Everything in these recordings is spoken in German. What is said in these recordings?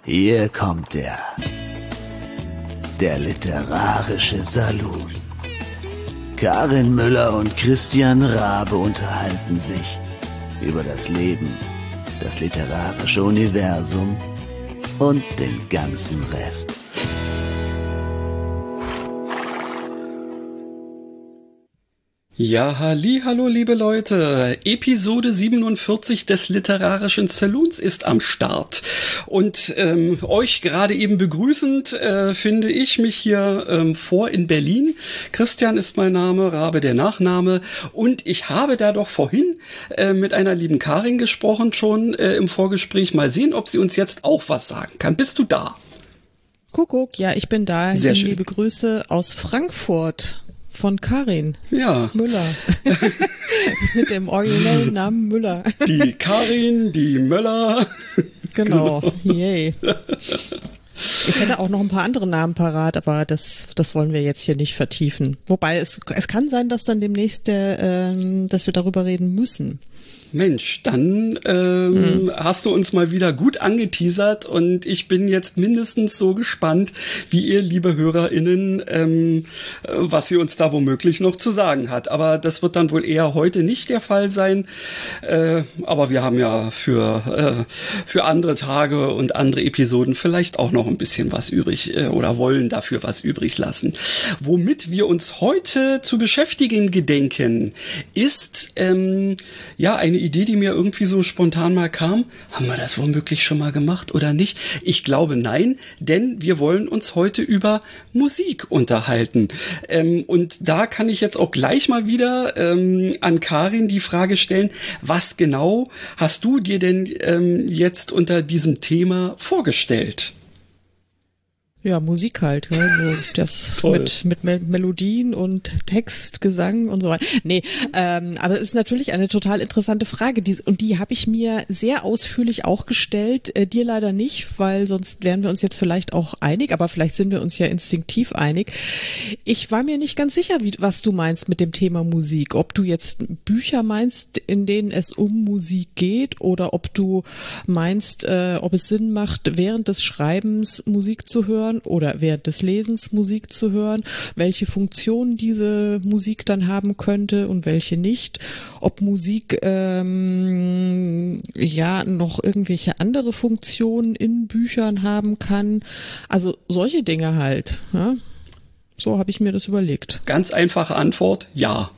Hier kommt er. Der literarische Saloon. Karin Müller und Christian Rabe unterhalten sich über das Leben, das literarische Universum und den ganzen Rest. Ja, hallo liebe Leute, Episode 47 des Literarischen Saloons ist am Start und euch gerade eben begrüßend finde ich mich hier vor in Berlin. Christian ist mein Name, Rabe der Nachname und ich habe da doch vorhin mit einer lieben Karin gesprochen schon im Vorgespräch. Mal sehen, ob sie uns jetzt auch was sagen kann. Bist du da? Kuckuck, ja, ich bin da. Sehr schön. Liebe Grüße aus Frankfurt. Von Karin Müller. Mit dem originellen Namen Müller. Die Karin, die Möller. Genau, yay. Ich hätte auch noch ein paar andere Namen parat, aber das wollen wir jetzt hier nicht vertiefen. Wobei es kann sein, dass dann demnächst dass wir darüber reden müssen. Mensch, dann hast du uns mal wieder gut angeteasert und ich bin jetzt mindestens so gespannt, wie ihr, liebe HörerInnen, was sie uns da womöglich noch zu sagen hat. Aber das wird dann wohl eher heute nicht der Fall sein. Aber wir haben ja für andere Tage und andere Episoden vielleicht auch noch ein bisschen was übrig oder wollen dafür was übrig lassen. Womit wir uns heute zu beschäftigen gedenken, ist eine Idee, die mir irgendwie so spontan mal kam. Haben wir das womöglich schon mal gemacht oder nicht? Ich glaube nein, denn wir wollen uns heute über Musik unterhalten. Und da kann ich jetzt auch gleich mal wieder an Karin die Frage stellen, was genau hast du dir denn jetzt unter diesem Thema vorgestellt? Ja, Musik halt, ne? So das mit Melodien und Text, Gesang und so weiter. Nee, aber es ist natürlich eine total interessante Frage, die habe ich mir sehr ausführlich auch gestellt, dir leider nicht, weil sonst wären wir uns jetzt vielleicht auch einig, aber vielleicht sind wir uns ja instinktiv einig. Ich war mir nicht ganz sicher, was du meinst mit dem Thema Musik, ob du jetzt Bücher meinst, in denen es um Musik geht, oder ob du meinst, ob es Sinn macht, während des Schreibens Musik zu hören oder während des Lesens Musik zu hören, welche Funktion diese Musik dann haben könnte und welche nicht, ob Musik noch irgendwelche andere Funktionen in Büchern haben kann, also solche Dinge halt. Ja? So habe ich mir das überlegt. Ganz einfache Antwort, ja.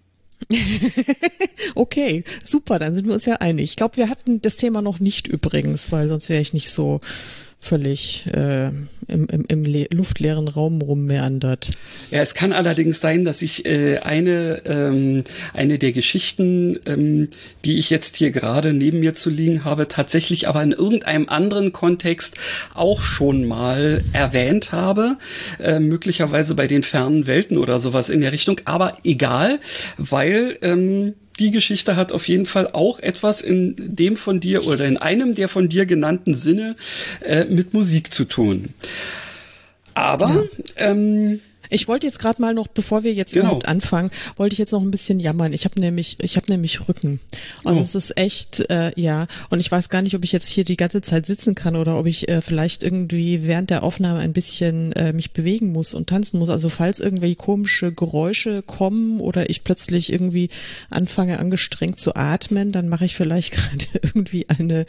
Okay, super, dann sind wir uns ja einig. Ich glaube, wir hatten das Thema noch nicht übrigens, weil sonst wäre ich nicht so völlig im luftleeren Raum rummeandert. Ja, es kann allerdings sein, dass ich eine der Geschichten, die ich jetzt hier gerade neben mir zu liegen habe, tatsächlich aber in irgendeinem anderen Kontext auch schon mal erwähnt habe, möglicherweise bei den fernen Welten oder sowas in der Richtung, aber egal, weil die Geschichte hat auf jeden Fall auch etwas in dem von dir oder in einem der von dir genannten Sinne mit Musik zu tun. Aber ich wollte jetzt gerade mal noch, bevor wir jetzt überhaupt anfangen, wollte ich jetzt noch ein bisschen jammern. Ich habe nämlich Rücken. Und es ist echt, und ich weiß gar nicht, ob ich jetzt hier die ganze Zeit sitzen kann oder ob ich vielleicht irgendwie während der Aufnahme ein bisschen mich bewegen muss und tanzen muss. Also falls irgendwelche komische Geräusche kommen oder ich plötzlich irgendwie anfange angestrengt zu atmen, dann mache ich vielleicht gerade irgendwie eine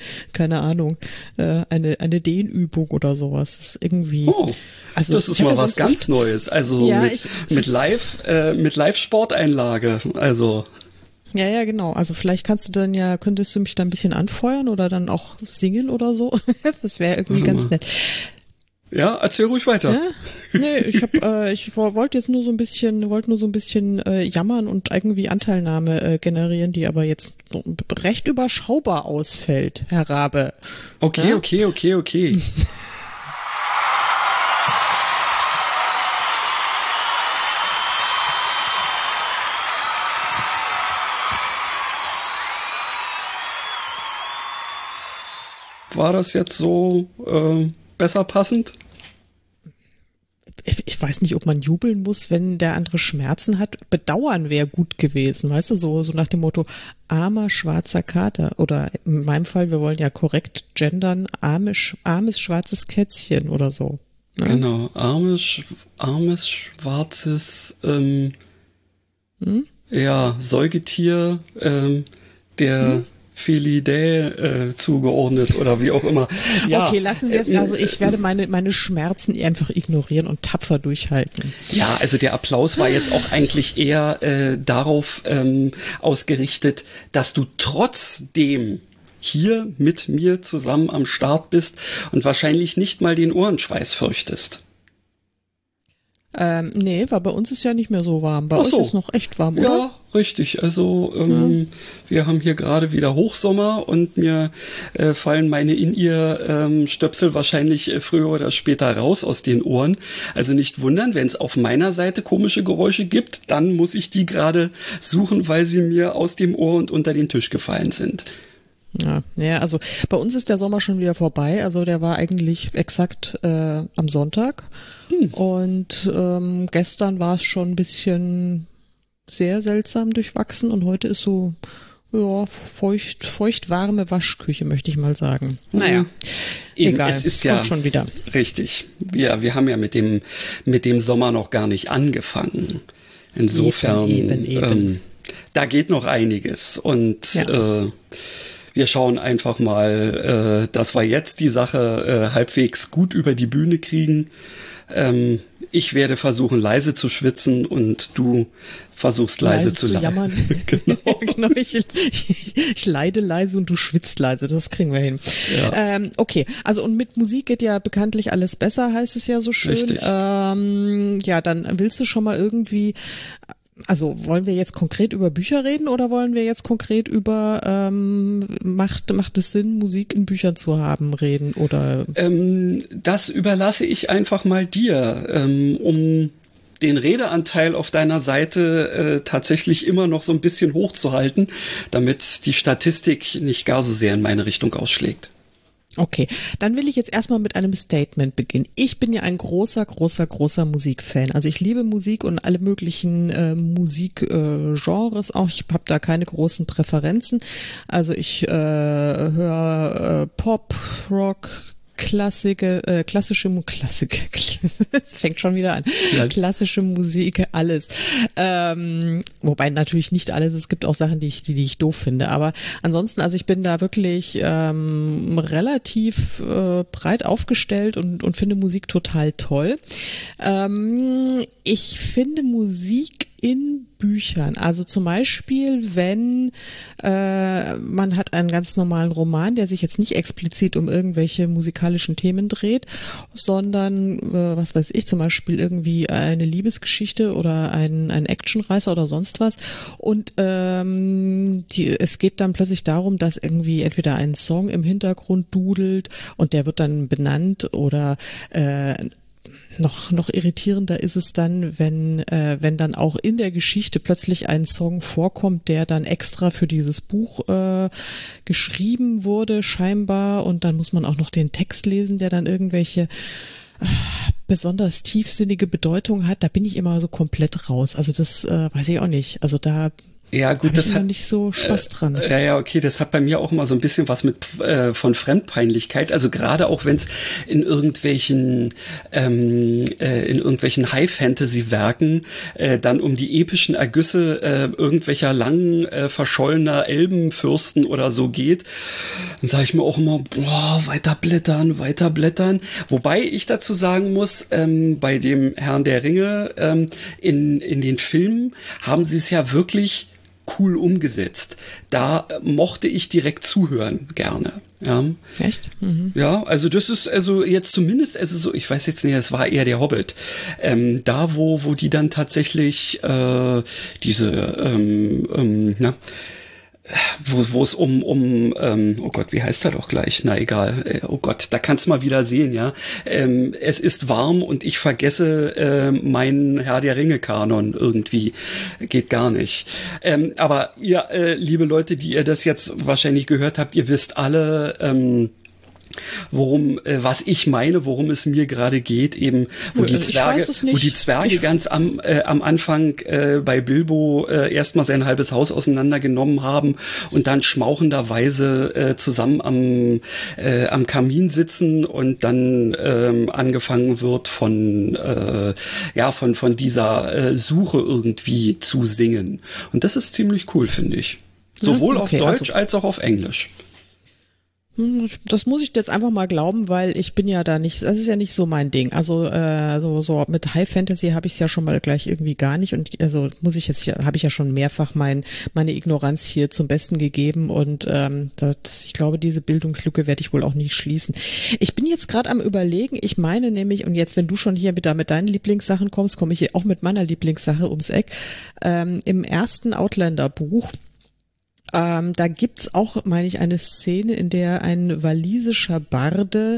Dehnübung oder sowas. Das ist irgendwie. Also das ist mal was ganz Neues. Also ja, mit Live-Sporteinlage. Also. Ja, genau. Also vielleicht könntest du mich da ein bisschen anfeuern oder dann auch singen oder so. Das wäre irgendwie ganz nett. Ja, erzähl ruhig weiter. Ja? Nee, ich wollte nur so ein bisschen jammern und irgendwie Anteilnahme generieren, die aber jetzt recht überschaubar ausfällt, Herr Rabe. Okay, ja? Okay. War das jetzt so besser passend? Ich weiß nicht, ob man jubeln muss, wenn der andere Schmerzen hat. Bedauern wäre gut gewesen, weißt du, so nach dem Motto, armer schwarzer Kater. Oder in meinem Fall, wir wollen ja korrekt gendern, armes schwarzes Kätzchen oder so. Ne? Genau, armes schwarzes Säugetier, der Felidae zugeordnet oder wie auch immer. Ja, okay, lassen wir es. Also ich werde meine Schmerzen einfach ignorieren und tapfer durchhalten. Ja, also der Applaus war jetzt auch eigentlich eher darauf ausgerichtet, dass du trotzdem hier mit mir zusammen am Start bist und wahrscheinlich nicht mal den Ohrenschweiß fürchtest. Nee, weil bei uns ist ja nicht mehr so warm. Bei euch ist noch echt warm, oder? Ja, richtig. Also wir haben hier gerade wieder Hochsommer und mir fallen meine In-Ear-Stöpsel wahrscheinlich früher oder später raus aus den Ohren. Also nicht wundern, wenn es auf meiner Seite komische Geräusche gibt, dann muss ich die gerade suchen, weil sie mir aus dem Ohr und unter den Tisch gefallen sind. Ja, also bei uns ist der Sommer schon wieder vorbei. Also der war eigentlich exakt am Sonntag. Und gestern war es schon ein bisschen sehr seltsam durchwachsen und heute ist so feucht-warme Waschküche, möchte ich mal sagen. Naja, egal, es ist kommt schon wieder. Richtig. Wir haben ja mit dem Sommer noch gar nicht angefangen. Insofern, eben. Da geht noch einiges und wir schauen einfach mal, dass wir jetzt die Sache halbwegs gut über die Bühne kriegen. Ich werde versuchen, leise zu schwitzen und du versuchst leise zu jammern. Genau, ich leide leise und du schwitzt leise, das kriegen wir hin. Ja. Okay, also und mit Musik geht ja bekanntlich alles besser, heißt es ja so schön. Richtig. Ja, dann willst du schon mal irgendwie... Also wollen wir jetzt konkret über Bücher reden oder wollen wir jetzt konkret über macht es Sinn, Musik in Büchern zu haben, reden oder? Das überlasse ich einfach mal dir, um den Redeanteil auf deiner Seite tatsächlich immer noch so ein bisschen hochzuhalten, damit die Statistik nicht gar so sehr in meine Richtung ausschlägt. Okay, dann will ich jetzt erstmal mit einem Statement beginnen. Ich bin ja ein großer Musikfan. Also ich liebe Musik und alle möglichen Musikgenres auch. Ich habe da keine großen Präferenzen. Also ich höre Pop, Rock, klassische Musik, es fängt schon wieder an. Ja. Klassische Musik, alles. Wobei natürlich nicht alles, es gibt auch Sachen, die ich doof finde. Aber ansonsten, also ich bin da wirklich relativ breit aufgestellt und finde Musik total toll. Ich finde Musik in Büchern, also zum Beispiel, wenn man hat einen ganz normalen Roman, der sich jetzt nicht explizit um irgendwelche musikalischen Themen dreht, sondern, was weiß ich, zum Beispiel irgendwie eine Liebesgeschichte oder ein Actionreißer oder sonst was und es geht dann plötzlich darum, dass irgendwie entweder ein Song im Hintergrund dudelt und der wird dann benannt oder noch irritierender ist es dann, wenn dann auch in der Geschichte plötzlich ein Song vorkommt, der dann extra für dieses Buch geschrieben wurde, scheinbar, und dann muss man auch noch den Text lesen, der dann irgendwelche besonders tiefsinnige Bedeutung hat. Da bin ich immer so komplett raus. Also das weiß ich auch nicht. Also da ja, gut, das hat nicht so Spaß dran. Ja, okay, das hat bei mir auch immer so ein bisschen was mit von Fremdpeinlichkeit. Also gerade auch wenn es in irgendwelchen High-Fantasy-Werken dann um die epischen Ergüsse irgendwelcher lang verschollener Elbenfürsten oder so geht, dann sage ich mir auch immer, boah, weiter blättern. Wobei ich dazu sagen muss, bei dem Herrn der Ringe in den Filmen haben sie es ja wirklich cool umgesetzt. Da mochte ich direkt zuhören gerne. Ja. Echt? Mhm. Ja, also das ist also jetzt zumindest, also so, ich weiß jetzt nicht, es war eher der Hobbit. Da, wo die dann tatsächlich wo es um oh Gott, wie heißt er doch gleich? Na egal, oh Gott, da kannst du mal wieder sehen, ja. Es ist warm und ich vergesse meinen Herr der Ringe-Kanon irgendwie. Geht gar nicht. Aber ihr, liebe Leute, die ihr das jetzt wahrscheinlich gehört habt, ihr wisst alle, was ich meine, worum es mir gerade geht, eben, wo die Zwerge ganz am Anfang bei Bilbo erstmal sein halbes Haus auseinandergenommen haben und dann schmauchenderweise zusammen am Kamin sitzen und dann angefangen wird von dieser Suche irgendwie zu singen. Und das ist ziemlich cool, finde ich. Sowohl auf Deutsch als auch auf Englisch. Das muss ich jetzt einfach mal glauben, weil ich bin ja da nicht, das ist ja nicht so mein Ding. Also so mit High Fantasy habe ich es ja schon mal gleich irgendwie gar nicht und also habe ich ja schon mehrfach meine Ignoranz hier zum Besten gegeben und ich glaube, diese Bildungslücke werde ich wohl auch nicht schließen. Ich bin jetzt gerade am Überlegen, ich meine nämlich, und jetzt, wenn du schon hier wieder mit deinen Lieblingssachen kommst, komme ich hier auch mit meiner Lieblingssache ums Eck. Im ersten Outlander-Buch da gibt's auch, meine ich, eine Szene, in der ein walisischer Barde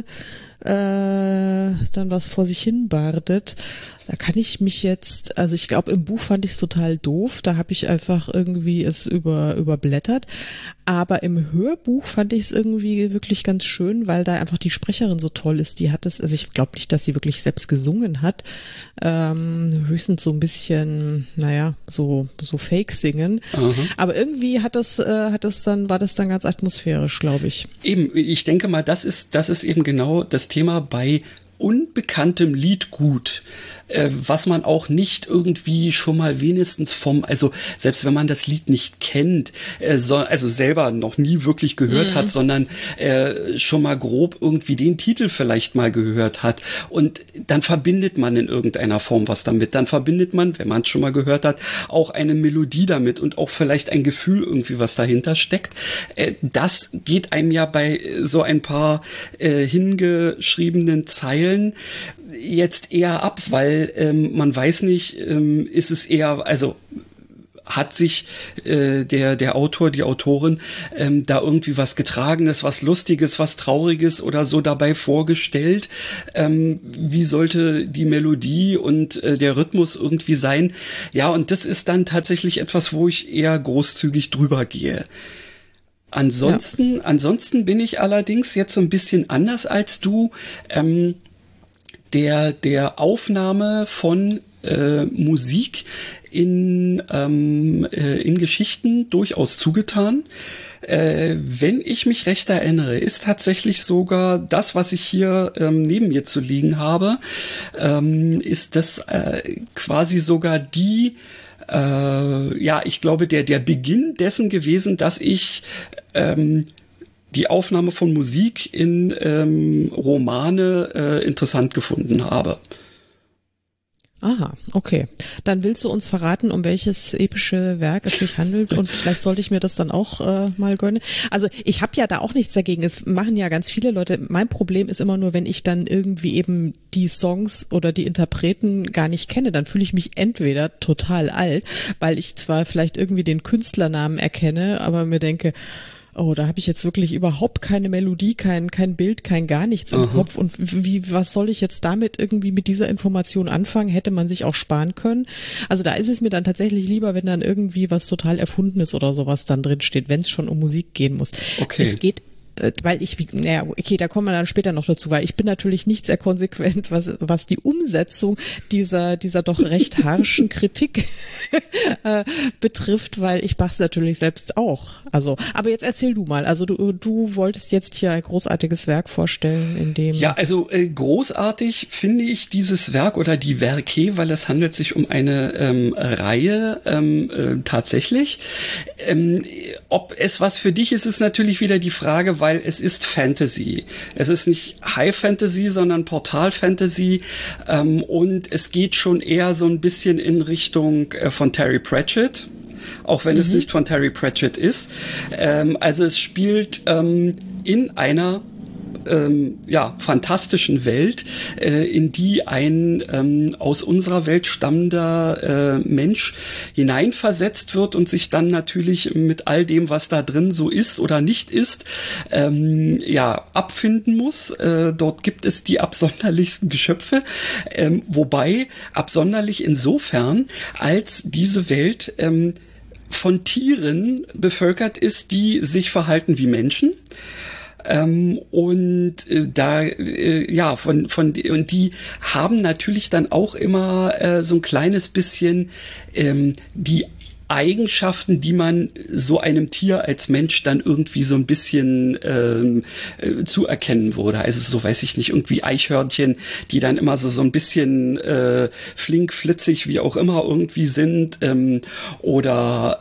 dann was vor sich hin bardet. Da kann ich mich jetzt, also ich glaube, im Buch fand ich es total doof, da habe ich einfach irgendwie es überblättert, aber im Hörbuch fand ich es irgendwie wirklich ganz schön, weil da einfach die Sprecherin so toll ist, die hat es, also ich glaube nicht, dass sie wirklich selbst gesungen hat, höchstens so ein bisschen, so Fake singen, aber irgendwie war das dann ganz atmosphärisch, glaube ich. Eben, ich denke mal, das ist eben genau das Thema bei unbekanntem Liedgut, was man auch nicht irgendwie schon mal wenigstens also selbst wenn man das Lied nicht kennt, also selber noch nie wirklich gehört hat, sondern schon mal grob irgendwie den Titel vielleicht mal gehört hat und dann verbindet man in irgendeiner Form was damit. Dann verbindet man, wenn man es schon mal gehört hat, auch eine Melodie damit und auch vielleicht ein Gefühl irgendwie, was dahinter steckt. Das geht einem ja bei so ein paar hingeschriebenen Zeilen jetzt eher ab, weil man weiß nicht, ist es eher, also hat sich der Autor, die Autorin da irgendwie was Getragenes, was Lustiges, was Trauriges oder so dabei vorgestellt? Wie sollte die Melodie und der Rhythmus irgendwie sein? Ja, und das ist dann tatsächlich etwas, wo ich eher großzügig drüber gehe. Ansonsten bin ich allerdings jetzt so ein bisschen anders als du. Der Aufnahme von Musik in Geschichten durchaus zugetan. Wenn ich mich recht erinnere, ist tatsächlich sogar das, was ich hier neben mir zu liegen habe, ist das quasi sogar ich glaube, der Beginn dessen gewesen, dass ich die Aufnahme von Musik in Romane interessant gefunden habe. Aha, okay. Dann willst du uns verraten, um welches epische Werk es sich handelt und vielleicht sollte ich mir das dann auch mal gönnen. Also ich habe ja da auch nichts dagegen. Es machen ja ganz viele Leute. Mein Problem ist immer nur, wenn ich dann irgendwie eben die Songs oder die Interpreten gar nicht kenne, dann fühle ich mich entweder total alt, weil ich zwar vielleicht irgendwie den Künstlernamen erkenne, aber mir denke, oh, da habe ich jetzt wirklich überhaupt keine Melodie, kein Bild, kein gar nichts im Kopf. Und was soll ich jetzt damit irgendwie mit dieser Information anfangen? Hätte man sich auch sparen können. Also da ist es mir dann tatsächlich lieber, wenn dann irgendwie was total Erfundenes oder sowas dann drin steht, wenn es schon um Musik gehen muss. Okay. Es geht, weil da kommen wir dann später noch dazu, weil ich bin natürlich nicht sehr konsequent, was die Umsetzung dieser doch recht harschen Kritik betrifft, weil ich mach's natürlich selbst auch. Also, aber jetzt erzähl du mal. Also du wolltest jetzt hier ein großartiges Werk vorstellen, in dem... Ja, also großartig finde ich dieses Werk oder die Werke, weil es handelt sich um eine Reihe tatsächlich. Ob es was für dich ist, ist natürlich wieder die Frage, weil es ist Fantasy. Es ist nicht High Fantasy, sondern Portal Fantasy und es geht schon eher so ein bisschen in Richtung von Terry Pratchett, auch wenn es nicht von Terry Pratchett ist. Also es spielt in einer fantastischen Welt, in die ein aus unserer Welt stammender Mensch hineinversetzt wird und sich dann natürlich mit all dem, was da drin so ist oder nicht ist, abfinden muss. Dort gibt es die absonderlichsten Geschöpfe, wobei absonderlich insofern, als diese Welt von Tieren bevölkert ist, die sich verhalten wie Menschen. Und die haben natürlich dann auch immer so ein kleines bisschen die Eigenschaften, die man so einem Tier als Mensch dann irgendwie so ein bisschen zuerkennen würde. Also so, weiß ich nicht, irgendwie Eichhörnchen, die dann immer so ein bisschen flink, flitzig, wie auch immer irgendwie sind, oder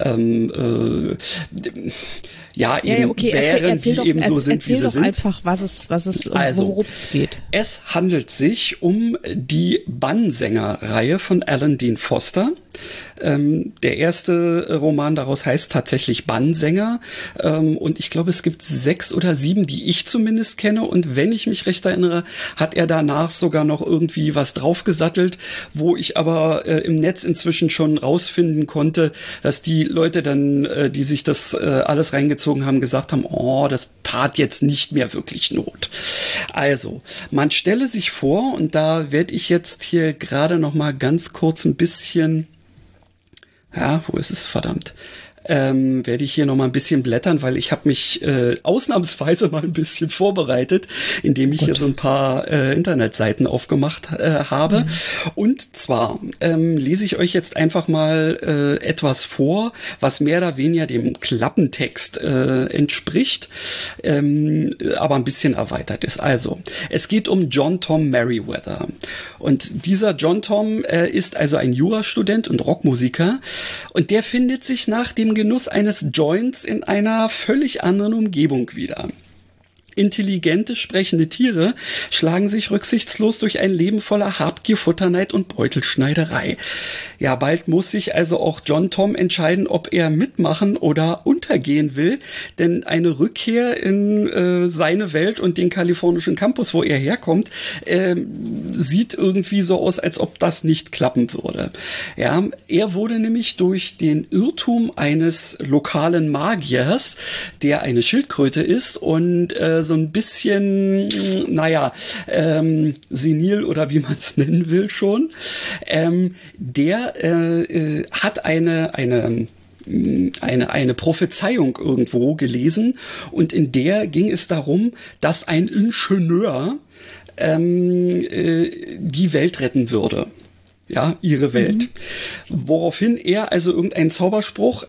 okay, Bären, die eben so sind, wie sie sind. Erzähl doch einfach, worum es geht. Es handelt sich um die Bannsänger-Reihe von Alan Dean Foster. Der erste Roman daraus heißt tatsächlich Bannsänger, und ich glaube, es gibt 6 oder 7, die ich zumindest kenne, und wenn ich mich recht erinnere, hat er danach sogar noch irgendwie was draufgesattelt, wo ich aber im Netz inzwischen schon rausfinden konnte, dass die Leute dann, die sich das alles reingezogen haben, gesagt haben, oh, das tat jetzt nicht mehr wirklich Not. Also, man stelle sich vor, und da werde ich jetzt hier gerade noch mal ganz kurz ein bisschen... Ja, wo ist es? Verdammt. Werde ich hier noch mal ein bisschen blättern, weil ich habe mich ausnahmsweise mal ein bisschen vorbereitet, indem ich hier so ein paar Internetseiten aufgemacht habe. Und zwar lese ich euch jetzt einfach mal etwas vor, was mehr oder weniger dem Klappentext entspricht, aber ein bisschen erweitert ist. Also, es geht um John Tom Merriweather. Und dieser John Tom ist also ein Jurastudent und Rockmusiker, und der findet sich nach dem Genuss eines Joints in einer völlig anderen Umgebung wieder. Intelligente, sprechende Tiere schlagen sich rücksichtslos durch ein Leben voller Habgier, Futterneid und Beutelschneiderei. Ja, bald muss sich also auch John Tom entscheiden, ob er mitmachen oder untergehen will, denn eine Rückkehr in seine Welt und den kalifornischen Campus, wo er herkommt, sieht irgendwie so aus, als ob das nicht klappen würde. Ja, er wurde nämlich durch den Irrtum eines lokalen Magiers, der eine Schildkröte ist und so ein bisschen, senil oder wie man es nennen will schon, der hat eine Prophezeiung irgendwo gelesen, und in der ging es darum, dass ein Ingenieur die Welt retten würde. Ja, ihre Welt. Woraufhin er also irgendeinen Zauberspruch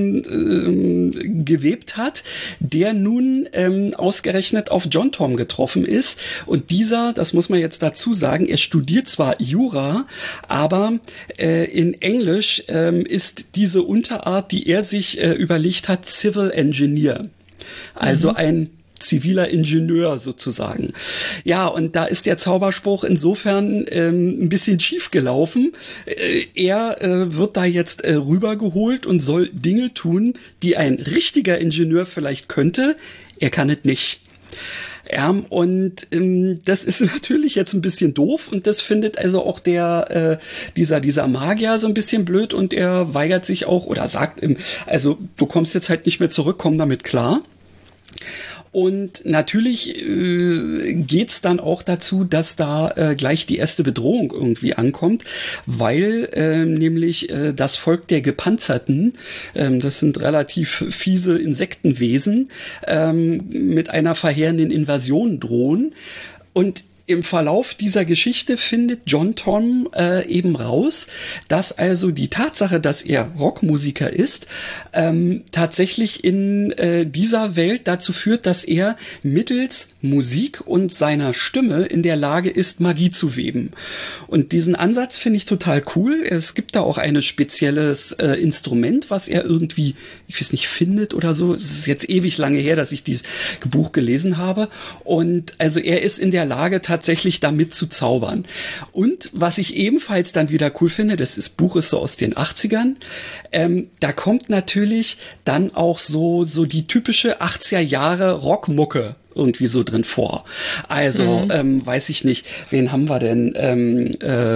gewebt hat, der nun ausgerechnet auf John Tom getroffen ist. Und dieser, das muss man jetzt dazu sagen, er studiert zwar Jura, aber in Englisch ist diese Unterart, die er sich überlegt hat, Civil Engineer. Also ein ziviler Ingenieur sozusagen. Ja, und da ist der Zauberspruch insofern ein bisschen schief gelaufen. Er wird da jetzt rübergeholt und soll Dinge tun, die ein richtiger Ingenieur vielleicht könnte. Er kann es nicht. Ja, und das ist natürlich jetzt ein bisschen doof, und das findet also auch dieser Magier so ein bisschen blöd, und er weigert sich auch oder sagt, also du kommst jetzt halt nicht mehr zurück, komm damit klar. Und natürlich geht's dann auch dazu, dass da gleich die erste Bedrohung irgendwie ankommt, weil nämlich das Volk der Gepanzerten, das sind relativ fiese Insektenwesen, mit einer verheerenden Invasion drohen. Und im Verlauf dieser Geschichte findet John Tom eben raus, dass also die Tatsache, dass er Rockmusiker ist, tatsächlich in dieser Welt dazu führt, dass er mittels Musik und seiner Stimme in der Lage ist, Magie zu weben. Und diesen Ansatz finde ich total cool. Es gibt da auch ein spezielles Instrument, was er irgendwie, ich weiß nicht, findet oder so. Es ist jetzt ewig lange her, dass ich dieses Buch gelesen habe. Und also er ist in der Lage, tatsächlich damit zu zaubern. Und was ich ebenfalls dann wieder cool finde, das Buch ist so aus den 80ern, da kommt natürlich dann auch so die typische 80er Jahre Rockmucke irgendwie so drin vor. Also, weiß ich nicht, wen haben wir denn?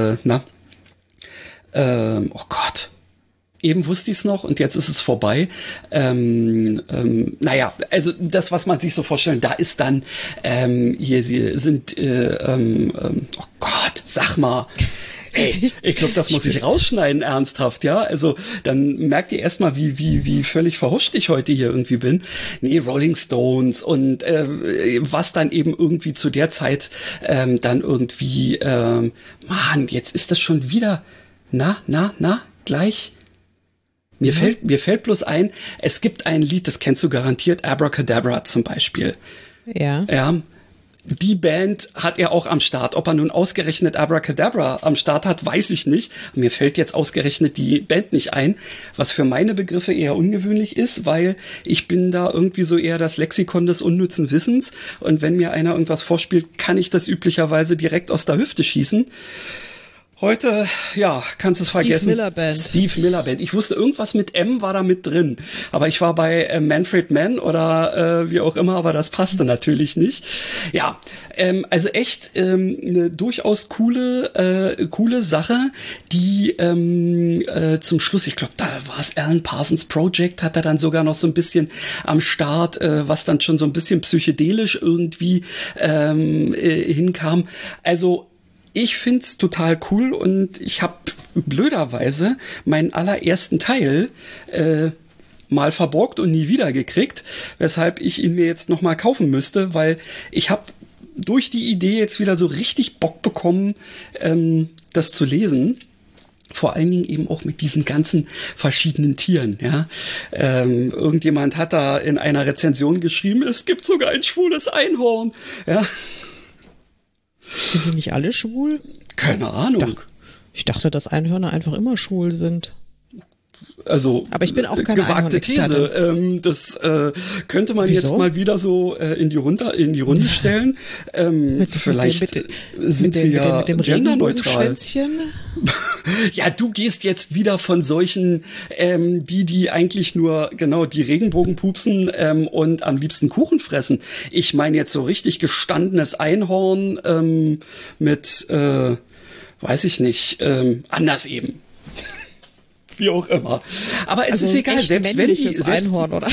Oh Gott. Eben wusste ich es noch und jetzt ist es vorbei. Naja, also das, was man sich so vorstellt, da ist dann, hier sie sind, oh Gott, sag mal. Ey, ich glaube, das muss ich rausschneiden, ernsthaft, ja? Also, dann merkt ihr erstmal, wie völlig verhuscht ich heute hier irgendwie bin. Nee, Rolling Stones und was dann eben irgendwie zu der Zeit dann irgendwie, Mann, jetzt ist das schon wieder, gleich. Mir fällt bloß ein, es gibt ein Lied, das kennst du garantiert, Abracadabra zum Beispiel. Ja. Ja. Die Band hat er auch am Start. Ob er nun ausgerechnet Abracadabra am Start hat, weiß ich nicht. Mir fällt jetzt ausgerechnet die Band nicht ein, was für meine Begriffe eher ungewöhnlich ist, weil ich bin da irgendwie so eher das Lexikon des unnützen Wissens. Und wenn mir einer irgendwas vorspielt, kann ich das üblicherweise direkt aus der Hüfte schießen. Heute, ja, kannst du es vergessen. Steve Miller Band. Ich wusste, irgendwas mit M war da mit drin. Aber ich war bei Manfred Mann oder wie auch immer, aber das passte natürlich nicht. Ja, also echt eine durchaus coole Sache, die zum Schluss, ich glaube, da war es Alan Parsons Project, hat er dann sogar noch so ein bisschen am Start, was dann schon so ein bisschen psychedelisch irgendwie hinkam. Also ich find's total cool und ich habe blöderweise meinen allerersten Teil mal verborgt und nie wieder gekriegt, weshalb ich ihn mir jetzt noch mal kaufen müsste, weil ich habe durch die Idee jetzt wieder so richtig Bock bekommen, das zu lesen. Vor allen Dingen eben auch mit diesen ganzen verschiedenen Tieren, ja. Irgendjemand hat da in einer Rezension geschrieben, es gibt sogar ein schwules Einhorn, ja. Sind die nicht alle schwul? Keine Ahnung. Ich dachte, dass Einhörner einfach immer schwul sind. Also, aber ich bin auch keine gewagte These. Das könnte man jetzt mal wieder so in die Runde stellen. Vielleicht sind sie ja genderneutral. Ja, du gehst jetzt wieder von solchen, die eigentlich nur genau die Regenbogen pupsen und am liebsten Kuchen fressen. Ich meine jetzt so richtig gestandenes Einhorn mit, weiß ich nicht, anders eben. Wie auch immer. Aber es ist egal, selbst wenn die Einhorn, oder?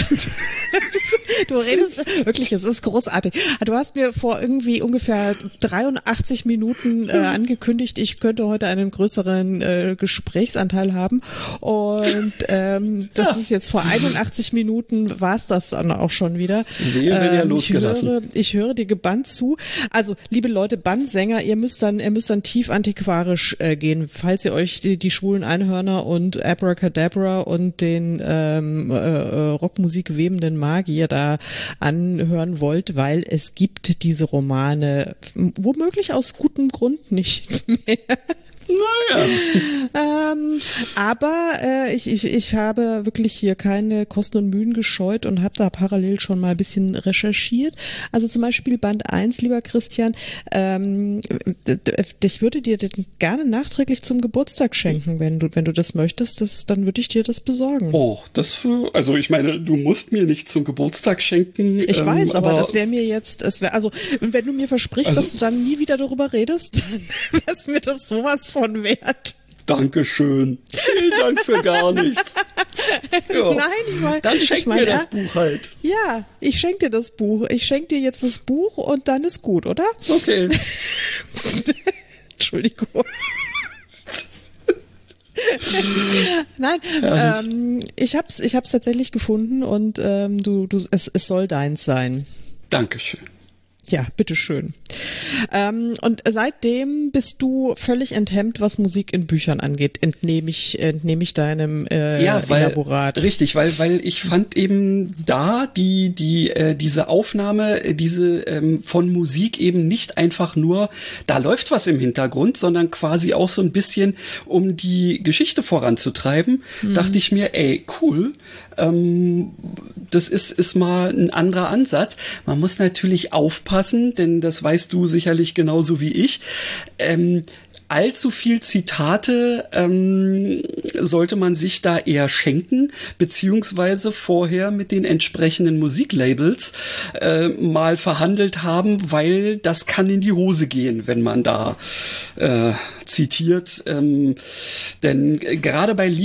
Du redest wirklich, es ist großartig. Du hast mir vor irgendwie ungefähr 83 Minuten angekündigt, ich könnte heute einen größeren Gesprächsanteil haben. Und das ist jetzt vor 81 Minuten war es das dann auch schon wieder. Wenn ihr losgelassen. Ich höre dir gebannt zu. Also, liebe Leute, Bandsänger, ihr müsst dann tief antiquarisch gehen, falls ihr euch die schwulen Einhörner und Abracadabra und den Rockmusik webenden Magier da anhören wollt, weil es gibt diese Romane womöglich aus gutem Grund nicht mehr. Naja. Aber ich habe wirklich hier keine Kosten und Mühen gescheut und habe da parallel schon mal ein bisschen recherchiert. Also zum Beispiel Band 1, lieber Christian, ich würde dir den gerne nachträglich zum Geburtstag schenken, wenn du das möchtest, dann würde ich dir das besorgen. Oh, also ich meine, du musst mir nicht zum Geburtstag schenken. Ich weiß, aber das wäre mir jetzt, also wenn du mir versprichst, dass du dann nie wieder darüber redest, dann wär's mir das sowas von wert. Dankeschön. Vielen Dank für gar nichts. Ja. Nein, dann schenk mir das Buch halt. Ja, ich schenke dir das Buch. Ich schenke dir jetzt das Buch und dann ist gut, oder? Okay. Entschuldigung. Nein, ich hab's tatsächlich gefunden und es soll deins sein. Dankeschön. Ja, bitteschön. Und seitdem bist du völlig enthemmt, was Musik in Büchern angeht, entnehme ich deinem Elaborat. Richtig, weil ich fand eben da diese Aufnahme, von Musik eben nicht einfach nur, da läuft was im Hintergrund, sondern quasi auch so ein bisschen, um die Geschichte voranzutreiben, dachte ich mir, ey, cool, das ist mal ein anderer Ansatz. Man muss natürlich aufpassen, denn das weißt du sicherlich genauso wie ich. Allzu viel Zitate sollte man sich da eher schenken, beziehungsweise vorher mit den entsprechenden Musiklabels mal verhandelt haben, weil das kann in die Hose gehen, wenn man da zitiert. Denn gerade bei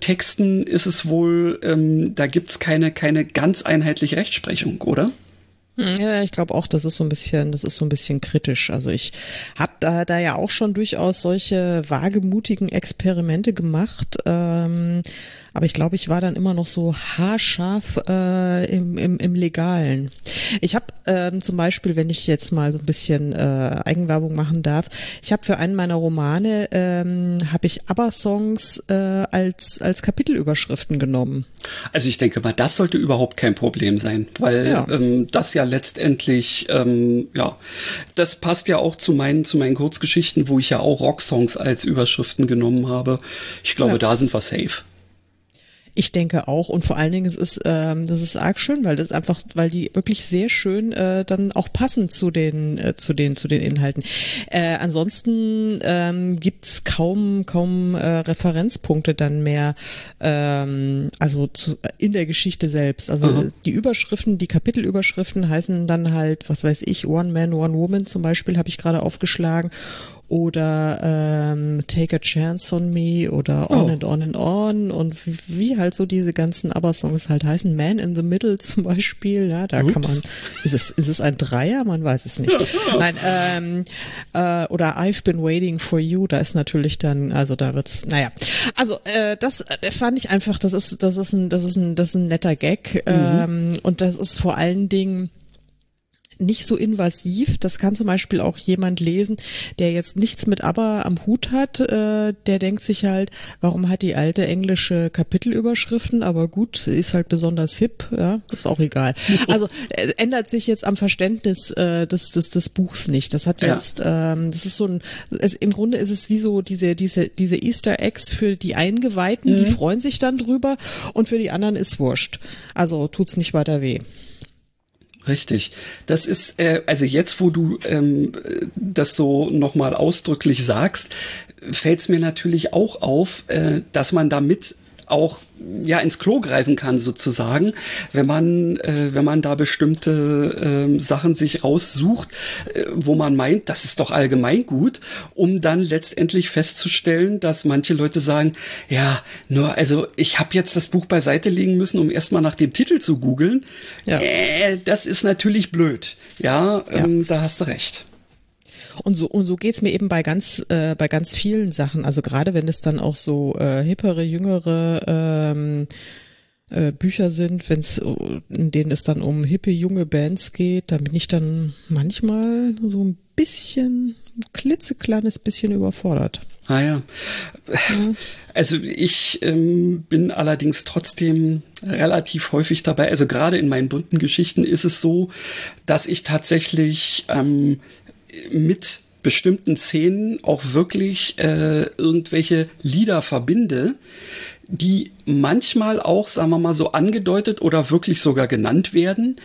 Liedtexten ist es wohl, da gibt's keine ganz einheitliche Rechtsprechung, oder? Ja, ich glaube auch, das ist so ein bisschen kritisch. Also ich habe da ja auch schon durchaus solche wagemutigen Experimente gemacht, aber ich glaube, ich war dann immer noch so haarscharf im Legalen. Ich habe zum Beispiel, wenn ich jetzt mal so ein bisschen Eigenwerbung machen darf, ich habe für einen meiner Romane habe ich ABBA-Songs als Kapitelüberschriften genommen. Also ich denke mal, das sollte überhaupt kein Problem sein, weil das ja letztendlich, das passt ja auch zu meinen Kurzgeschichten, wo ich ja auch Rocksongs als Überschriften genommen habe. Ich glaube, da sind wir safe. Ich denke auch, und vor allen Dingen das ist arg schön, weil die wirklich sehr schön dann auch passen zu den Inhalten. Ansonsten gibt's kaum Referenzpunkte dann mehr, also in der Geschichte selbst. Also die Überschriften, die Kapitelüberschriften heißen dann halt, was weiß ich, One Man, One Woman zum Beispiel, habe ich gerade aufgeschlagen. Oder Take a Chance on Me oder On and On and On und wie halt so diese ganzen ABBA-Songs halt heißen. Man in the Middle zum Beispiel, ja, da kann man, ist es ein Dreier? Man weiß es nicht. Nein, oder I've Been Waiting for You, da ist natürlich dann, also da wird's, naja. Also das fand ich einfach, das ist ein netter Gag und das ist vor allen Dingen nicht so invasiv. Das kann zum Beispiel auch jemand lesen, der jetzt nichts mit ABBA am Hut hat. Der denkt sich halt, warum hat die alte englische Kapitelüberschriften? Aber gut, ist halt besonders hip. Ja, ist auch egal. Also ändert sich jetzt am Verständnis des Buchs nicht. Das hat jetzt, das ist so im Grunde ist es wie so diese Easter Eggs für die Eingeweihten, die freuen sich dann drüber und für die anderen ist wurscht. Also tut's nicht weiter weh. Richtig. Das ist, also jetzt, wo du das so nochmal ausdrücklich sagst, fällt es mir natürlich auch auf, dass man damit auch ins Klo greifen kann sozusagen, wenn man da bestimmte Sachen sich raussucht, wo man meint, das ist doch allgemein gut, um dann letztendlich festzustellen, dass manche Leute sagen, ja, nur also ich habe jetzt das Buch beiseite legen müssen, um erstmal nach dem Titel zu googeln. Ja. Das ist natürlich blöd. Ja, da hast du recht. Und so geht's mir eben bei ganz vielen Sachen. Also gerade wenn es dann auch so hippere, jüngere Bücher sind, in denen es dann um hippe, junge Bands geht, da bin ich dann manchmal so ein klitzekleines bisschen überfordert. Ah ja. Also ich bin allerdings trotzdem relativ häufig dabei. Also gerade in meinen bunten Geschichten ist es so, dass ich tatsächlich mit bestimmten Szenen auch wirklich irgendwelche Lieder verbinde, die manchmal auch, sagen wir mal, so angedeutet oder wirklich sogar genannt werden.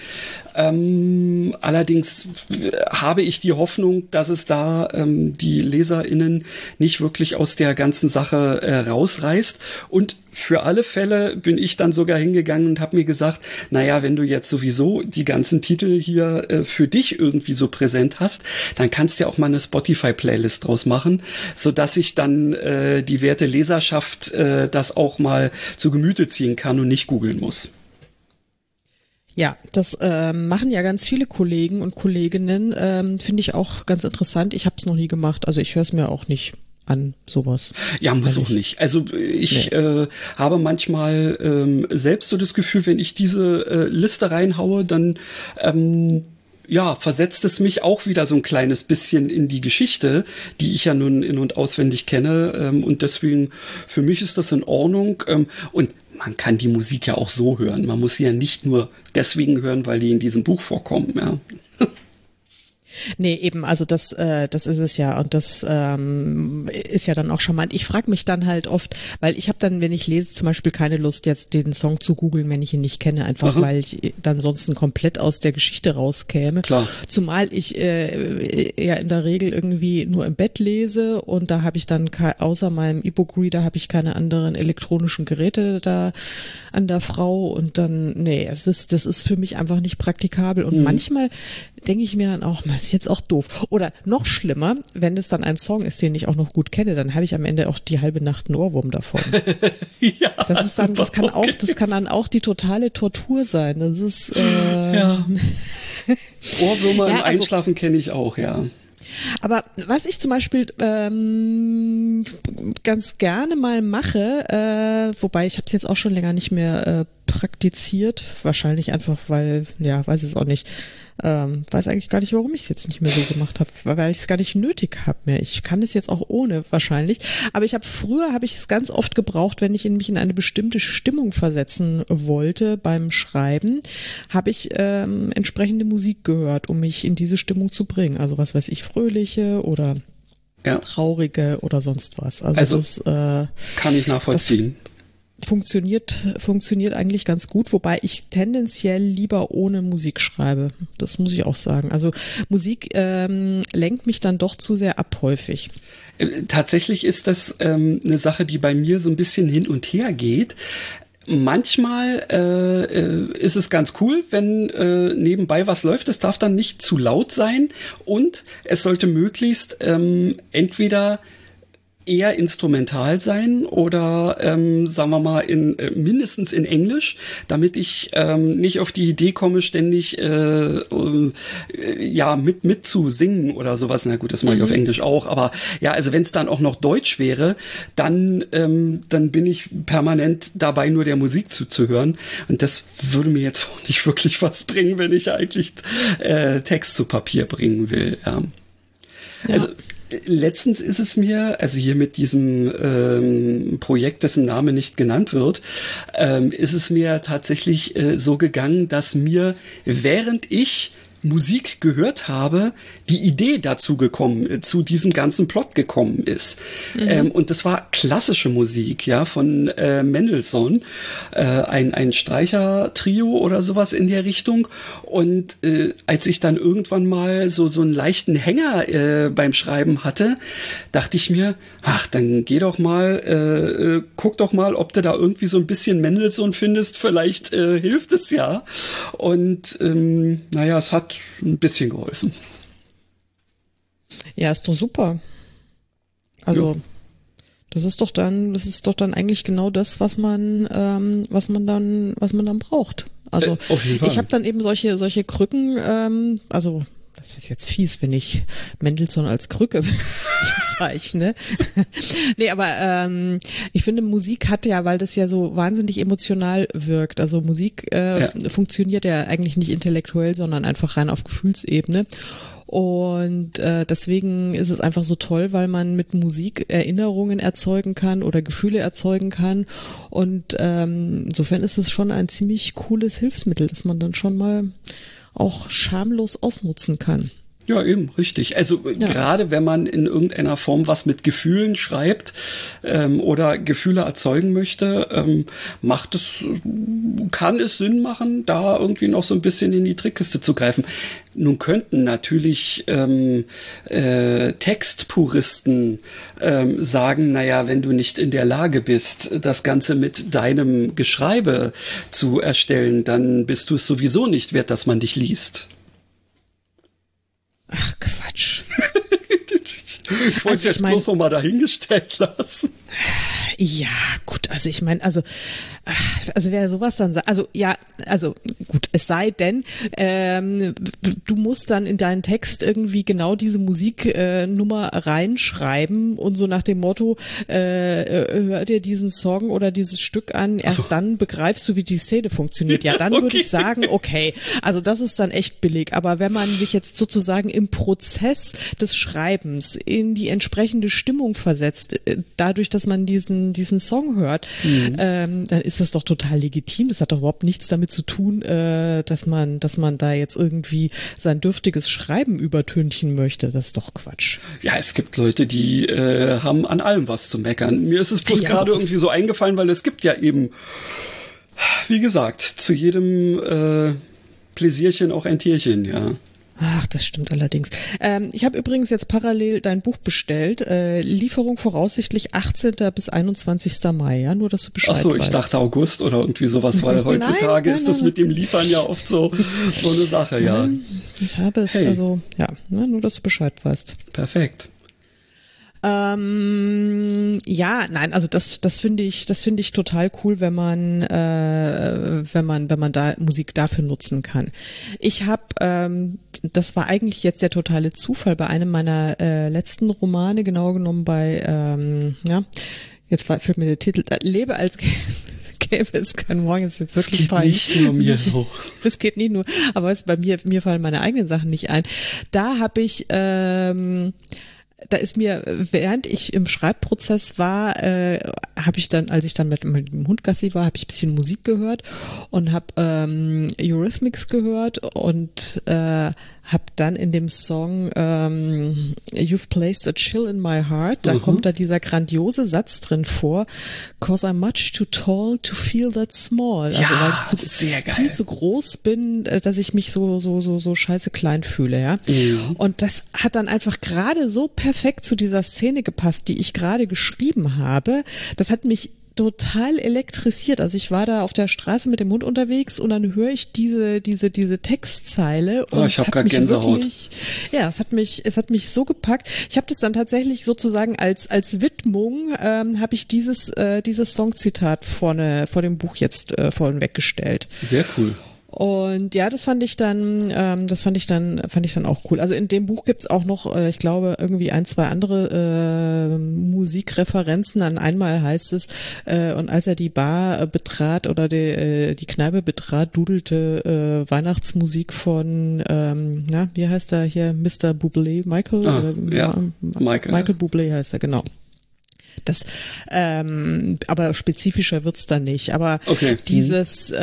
Allerdings habe ich die Hoffnung, dass es da die LeserInnen nicht wirklich aus der ganzen Sache rausreißt. Und für alle Fälle bin ich dann sogar hingegangen und habe mir gesagt, naja, wenn du jetzt sowieso die ganzen Titel hier für dich irgendwie so präsent hast, dann kannst du ja auch mal eine Spotify-Playlist draus machen, sodass sich dann die werte Leserschaft das auch mal zu Gemüte ziehen kann und nicht googeln muss. Ja, das machen ja ganz viele Kollegen und Kolleginnen, finde ich auch ganz interessant. Ich habe es noch nie gemacht, also ich höre es mir auch nicht an, sowas. Ja, muss auch nicht. Also ich habe manchmal selbst so das Gefühl, wenn ich diese Liste reinhaue, dann versetzt es mich auch wieder so ein kleines bisschen in die Geschichte, die ich ja nun in- und auswendig kenne. Und deswegen, für mich ist das in Ordnung. Und man kann die Musik ja auch so hören. Man muss sie ja nicht nur deswegen hören, weil die in diesem Buch vorkommen. Ja. Nee, eben, also das ist es ja und das ist ja dann auch charmant. Ich frage mich dann halt oft, weil ich habe dann, wenn ich lese, zum Beispiel keine Lust, jetzt den Song zu googeln, wenn ich ihn nicht kenne, einfach weil ich dann sonst komplett aus der Geschichte rauskäme. Klar. Zumal ich ja in der Regel irgendwie nur im Bett lese und da habe ich dann außer meinem E-Book-Reader habe ich keine anderen elektronischen Geräte da an der Frau und dann, das ist für mich einfach nicht praktikabel und manchmal denke ich mir dann auch, das ist jetzt auch doof. Oder noch schlimmer, wenn das dann ein Song ist, den ich auch noch gut kenne, dann habe ich am Ende auch die halbe Nacht einen Ohrwurm davon. Ja, das kann dann auch die totale Tortur sein. Das ist Ohrwürmer im Einschlafen kenne ich auch, ja. Aber was ich zum Beispiel ganz gerne mal mache, wobei ich habe es jetzt auch schon länger nicht mehr praktiziert, wahrscheinlich einfach, weil, ja, weiß es auch nicht, weiß eigentlich gar nicht, warum ich es jetzt nicht mehr so gemacht habe, weil ich es gar nicht nötig habe mehr. Ich kann es jetzt auch ohne wahrscheinlich, aber früher habe ich es ganz oft gebraucht, wenn ich mich in eine bestimmte Stimmung versetzen wollte beim Schreiben, habe ich entsprechende Musik gehört, um mich in diese Stimmung zu bringen. Also was weiß ich, fröhliche oder traurige oder sonst was. Also das kann ich nachvollziehen. Funktioniert eigentlich ganz gut, wobei ich tendenziell lieber ohne Musik schreibe. Das muss ich auch sagen. Also Musik lenkt mich dann doch zu sehr ab häufig. Tatsächlich ist das eine Sache, die bei mir so ein bisschen hin und her geht. Manchmal ist es ganz cool, wenn nebenbei was läuft. Es darf dann nicht zu laut sein und es sollte möglichst entweder eher instrumental sein oder sagen wir mal mindestens in Englisch, damit ich nicht auf die Idee komme, ständig mit zu singen oder sowas. Na gut, das mache ich auf Englisch auch, aber ja, also wenn es dann auch noch Deutsch wäre, dann bin ich permanent dabei, nur der Musik zuzuhören, und das würde mir jetzt auch nicht wirklich was bringen, wenn ich eigentlich Text zu Papier bringen will. Ja. Also letztens ist es mir, also hier mit diesem Projekt, dessen Name nicht genannt wird, ist es mir tatsächlich so gegangen, dass mir, während ich Musik gehört habe, die Idee dazu zu diesem ganzen Plot gekommen ist. Und das war klassische Musik, ja, von Mendelssohn, ein Streichertrio oder sowas in der Richtung. Und als ich dann irgendwann mal so einen leichten Hänger beim Schreiben hatte, dachte ich mir, ach, dann guck doch mal, ob du da irgendwie so ein bisschen Mendelssohn findest, vielleicht hilft es ja. Und es hat ein bisschen geholfen. Ja, ist doch super. Also das ist doch dann eigentlich genau das, was man dann braucht. Also ich habe dann eben solche Krücken, also das ist jetzt fies, wenn ich Mendelssohn als Krücke bezeichne. Nee, aber ich finde, Musik hat ja, weil das ja so wahnsinnig emotional wirkt. Also Musik funktioniert ja eigentlich nicht intellektuell, sondern einfach rein auf Gefühlsebene. Und deswegen ist es einfach so toll, weil man mit Musik Erinnerungen erzeugen kann oder Gefühle erzeugen kann. Und insofern ist es schon ein ziemlich cooles Hilfsmittel, das man dann schon mal auch schamlos ausnutzen kann. Ja, eben, richtig. Also gerade wenn man in irgendeiner Form was mit Gefühlen schreibt oder Gefühle erzeugen möchte, kann es Sinn machen, da irgendwie noch so ein bisschen in die Trickkiste zu greifen. Nun könnten natürlich Textpuristen sagen, naja, wenn du nicht in der Lage bist, das Ganze mit deinem Geschreibe zu erstellen, dann bist du es sowieso nicht wert, dass man dich liest. Ach, Quatsch. Ich wollte es jetzt bloß noch mal dahingestellt lassen. Ja, gut, also ich meine, also wer sowas dann sagt, gut, es sei denn, du musst dann in deinen Text irgendwie genau diese Musiknummer reinschreiben und so nach dem Motto, hör dir diesen Song oder dieses Stück an, erst dann begreifst du, wie die Szene funktioniert. Ja, dann würde ich sagen, okay, also das ist dann echt billig, aber wenn man sich jetzt sozusagen im Prozess des Schreibens in die entsprechende Stimmung versetzt, dadurch, dass man diesen Song hört, dann ist das doch total legitim. Das hat doch überhaupt nichts damit zu tun, dass man da jetzt irgendwie sein dürftiges Schreiben übertünchen möchte. Das ist doch Quatsch. Ja, es gibt Leute, die haben an allem was zu meckern. Mir ist es bloß gerade irgendwie so eingefallen, weil es gibt ja eben, wie gesagt, zu jedem Pläsierchen auch ein Tierchen, ja. Ach, das stimmt allerdings. Ich habe übrigens jetzt parallel dein Buch bestellt. Lieferung voraussichtlich 18. bis 21. Mai, ja, nur dass du Bescheid weißt. Ach so, ich dachte August oder irgendwie sowas, weil heutzutage ist das mit dem Liefern ja oft so eine Sache, ja. Ich habe es, nur dass du Bescheid weißt. Perfekt. Also das finde ich total cool, wenn man da Musik dafür nutzen kann. Ich habe das war eigentlich jetzt der totale Zufall bei einem meiner letzten Romane, genau genommen bei, fällt mir der Titel, Lebe als gäbe es kein Morgen, ist jetzt wirklich peinlich. Das geht nicht nur mir so. Das geht nicht nur, aber weißt, bei mir fallen meine eigenen Sachen nicht ein. Da habe ich, da ist mir, während ich im Schreibprozess war, habe ich dann, als ich dann mit dem Hund Gassi war, habe ich ein bisschen Musik gehört und habe Eurythmics gehört und habe dann in dem Song You've Placed a Chill in My Heart, da kommt da dieser grandiose Satz drin vor, 'Cause I'm much too tall to feel that small. Also weil ich viel zu groß bin, dass ich mich so scheiße klein fühle, ja. Und das hat dann einfach gerade so perfekt zu dieser Szene gepasst, die ich gerade geschrieben habe. Das hat mich total elektrisiert. Also ich war da auf der Straße mit dem Hund unterwegs und dann höre ich diese Textzeile und ich habe gerade Gänsehaut. Es hat mich so gepackt. Ich habe das dann tatsächlich sozusagen als Widmung habe ich dieses Songzitat vor dem Buch jetzt vorhin weggestellt. Sehr cool. Und ja, das fand ich dann auch cool. Also in dem Buch gibt's auch noch, ich glaube, irgendwie 1, 2 andere Musikreferenzen. An einmal heißt es, und als er die Bar betrat oder die Kneipe betrat, dudelte Weihnachtsmusik von, wie heißt er hier, Mr. Bublé, Michael? Michael Bublé heißt er, genau. Das, aber spezifischer wird's dann nicht. Aber dieses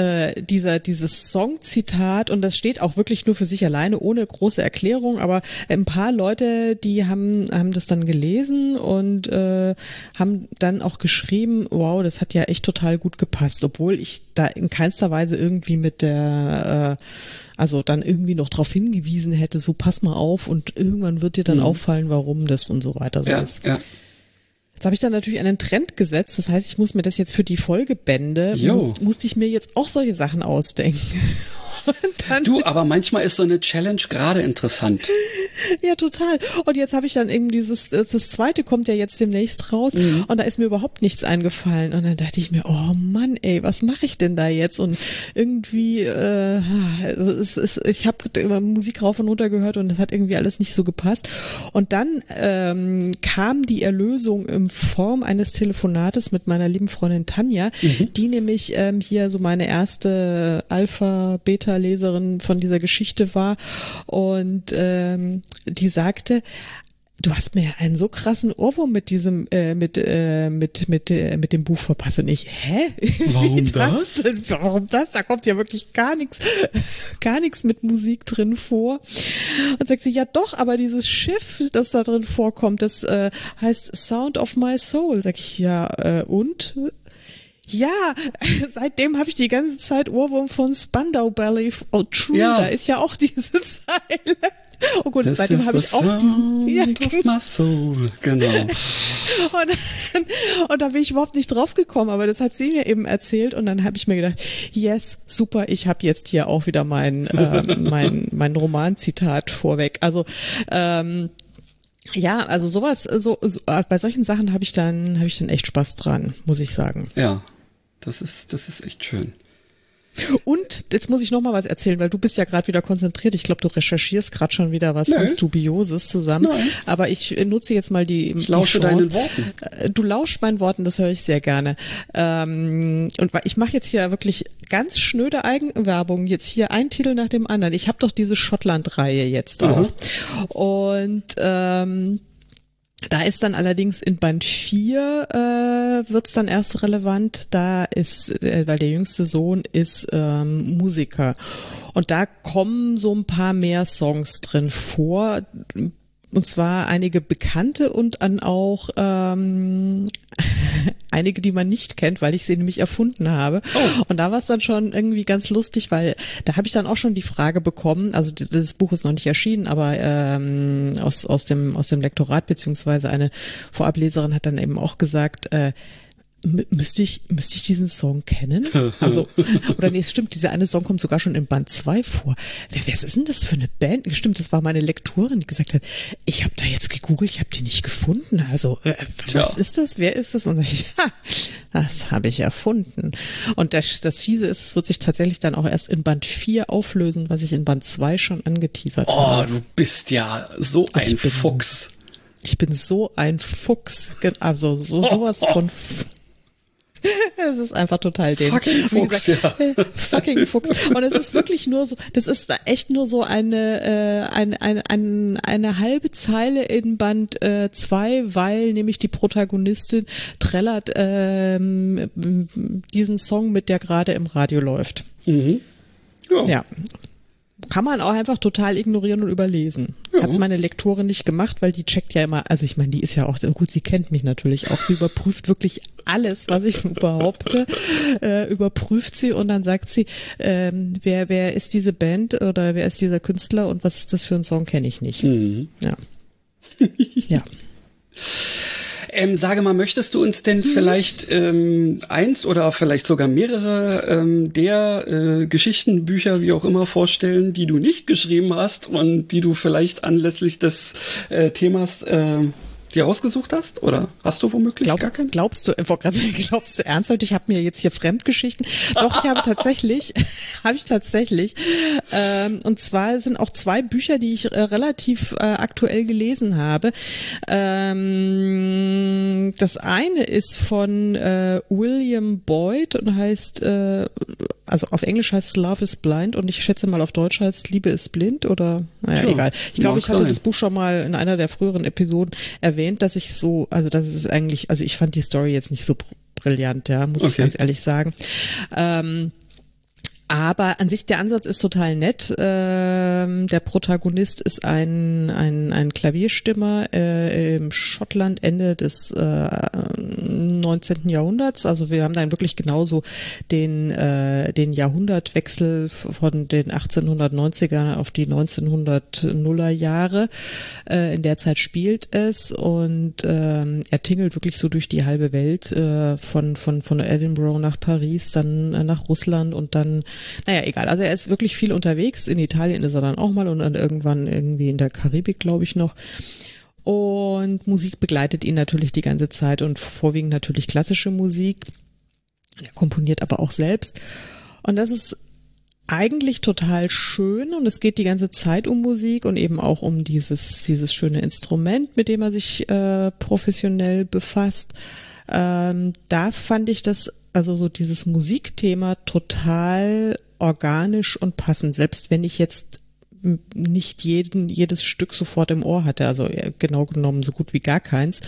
Songzitat, und das steht auch wirklich nur für sich alleine, ohne große Erklärung, aber ein paar Leute, die haben das dann gelesen und haben dann auch geschrieben, wow, das hat ja echt total gut gepasst, obwohl ich da in keinster Weise irgendwie mit der also dann irgendwie noch darauf hingewiesen hätte, so pass mal auf und irgendwann wird dir dann auffallen, warum das und so weiter so ist. Ja. Jetzt habe ich dann natürlich einen Trend gesetzt, das heißt, ich muss mir das jetzt für die Folgebände, musste ich mir jetzt auch solche Sachen ausdenken. Aber manchmal ist so eine Challenge gerade interessant. Ja, total. Und jetzt habe ich dann eben das zweite kommt ja jetzt demnächst raus und da ist mir überhaupt nichts eingefallen. Und dann dachte ich mir, oh Mann, ey, was mache ich denn da jetzt? Und irgendwie, ich habe Musik rauf und runter gehört und das hat irgendwie alles nicht so gepasst. Und dann kam die Erlösung in Form eines Telefonates mit meiner lieben Freundin Tanja, die nämlich hier so meine erste Alpha-Beta-Leserin von dieser Geschichte war und die sagte, du hast mir einen so krassen Ohrwurm mit diesem mit dem Buch verpasst. Und ich, Warum das? Warum das? Da kommt ja wirklich gar nichts mit Musik drin vor. Und sagt sie, ja doch, aber dieses Schiff, das da drin vorkommt, das heißt Sound of My Soul. Sag ich, ja, und? Ja, seitdem habe ich die ganze Zeit Ohrwurm von Spandau Ballet. Oh, true, da ist ja auch diese Zeile. Oh gut, seitdem habe ich auch diesen. Ja, genau. Und da bin ich überhaupt nicht drauf gekommen, aber das hat sie mir eben erzählt und dann habe ich mir gedacht, yes, super, ich habe jetzt hier auch wieder mein Romanzitat vorweg. Also ja, also sowas, so bei solchen Sachen habe ich dann echt Spaß dran, muss ich sagen. Ja, das ist echt schön. Und jetzt muss ich noch mal was erzählen, weil du bist ja gerade wieder konzentriert. Ich glaube, du recherchierst gerade schon wieder was ganz Dubioses zusammen. Nein. Aber ich nutze jetzt mal Ich lausche deinen Worten. Du lauschst meinen Worten, das höre ich sehr gerne. Und ich mache jetzt hier wirklich ganz schnöde Eigenwerbung. Jetzt hier ein Titel nach dem anderen. Ich habe doch diese Schottland-Reihe jetzt auch. Und da ist dann allerdings in Band 4 wird's dann erst relevant, da ist, weil der jüngste Sohn ist Musiker und da kommen so ein paar mehr Songs drin vor, und zwar einige bekannte und dann auch einige, die man nicht kennt, weil ich sie nämlich erfunden habe. Oh. Und da war es dann schon irgendwie ganz lustig, weil da habe ich dann auch schon die Frage bekommen, also das Buch ist noch nicht erschienen, aber aus dem Lektorat beziehungsweise eine Vorableserin hat dann eben auch gesagt, müsste ich diesen Song kennen? Also, oder nee, es stimmt, dieser eine Song kommt sogar schon in Band 2 vor. Wer ist denn das für eine Band? Stimmt, das war meine Lektorin, die gesagt hat, ich habe da jetzt gegoogelt, ich habe die nicht gefunden. Also, was ist das? Wer ist das? Und sag ich, das habe ich erfunden. Und das Fiese ist, es wird sich tatsächlich dann auch erst in Band 4 auflösen, was ich in Band 2 schon angeteasert habe. Oh, du bist ja so ein Fuchs. Ich bin so ein Fuchs. Also, sowas von... Es ist einfach total dämlich. Fucking Fuchs, gesagt, ja. Fucking Fuchs. Und es ist wirklich nur so, das ist echt nur so eine halbe Zeile in Band 2, weil nämlich die Protagonistin trällert diesen Song mit, der gerade im Radio läuft. Mhm. Ja. Kann man auch einfach total ignorieren und überlesen. Ja. Hat meine Lektorin nicht gemacht, weil die checkt ja immer, also ich meine, die ist ja auch, gut, sie kennt mich natürlich auch, sie überprüft wirklich alles, was ich so behaupte, überprüft sie und dann sagt sie, wer ist diese Band oder wer ist dieser Künstler und was ist das für ein Song, kenne ich nicht. Mhm. Ja. Ja. Sage mal, möchtest du uns denn vielleicht eins oder vielleicht sogar mehrere der Geschichtenbücher, wie auch immer, vorstellen, die du nicht geschrieben hast und die du vielleicht anlässlich des Themas dir ausgesucht hast? Oder hast du womöglich gar keinen? Glaubst du ernsthaft, ich habe mir jetzt hier Fremdgeschichten? Doch, ich habe tatsächlich, und zwar sind auch 2 Bücher, die ich relativ aktuell gelesen habe. Das eine ist von William Boyd und heißt, also auf Englisch heißt es Love is Blind und ich schätze mal auf Deutsch heißt Liebe ist blind oder, naja, egal. Ich glaube, ich hatte das Buch schon mal in einer der früheren Episoden erwähnt, dass ich so, also das ist eigentlich, also ich fand die Story jetzt nicht so brillant, ja, muss ich ganz ehrlich sagen. Aber an sich, der Ansatz ist total nett. Der Protagonist ist ein Klavierstimmer im Schottland Ende des 19. Jahrhunderts. Also wir haben dann wirklich genauso den Jahrhundertwechsel von den 1890er auf die 1900er Jahre. In der Zeit spielt es und er tingelt wirklich so durch die halbe Welt, von Edinburgh nach Paris, dann nach Russland und dann, naja, egal. Also er ist wirklich viel unterwegs. In Italien ist er dann auch mal und dann irgendwann irgendwie in der Karibik, glaube ich, noch. Und Musik begleitet ihn natürlich die ganze Zeit und vorwiegend natürlich klassische Musik. Er komponiert aber auch selbst. Und das ist eigentlich total schön und es geht die ganze Zeit um Musik und eben auch um dieses schöne Instrument, mit dem er sich professionell befasst. Da fand ich das, also so dieses Musikthema total organisch und passend, selbst wenn ich jetzt nicht jedes Stück sofort im Ohr hatte, also genau genommen so gut wie gar keins.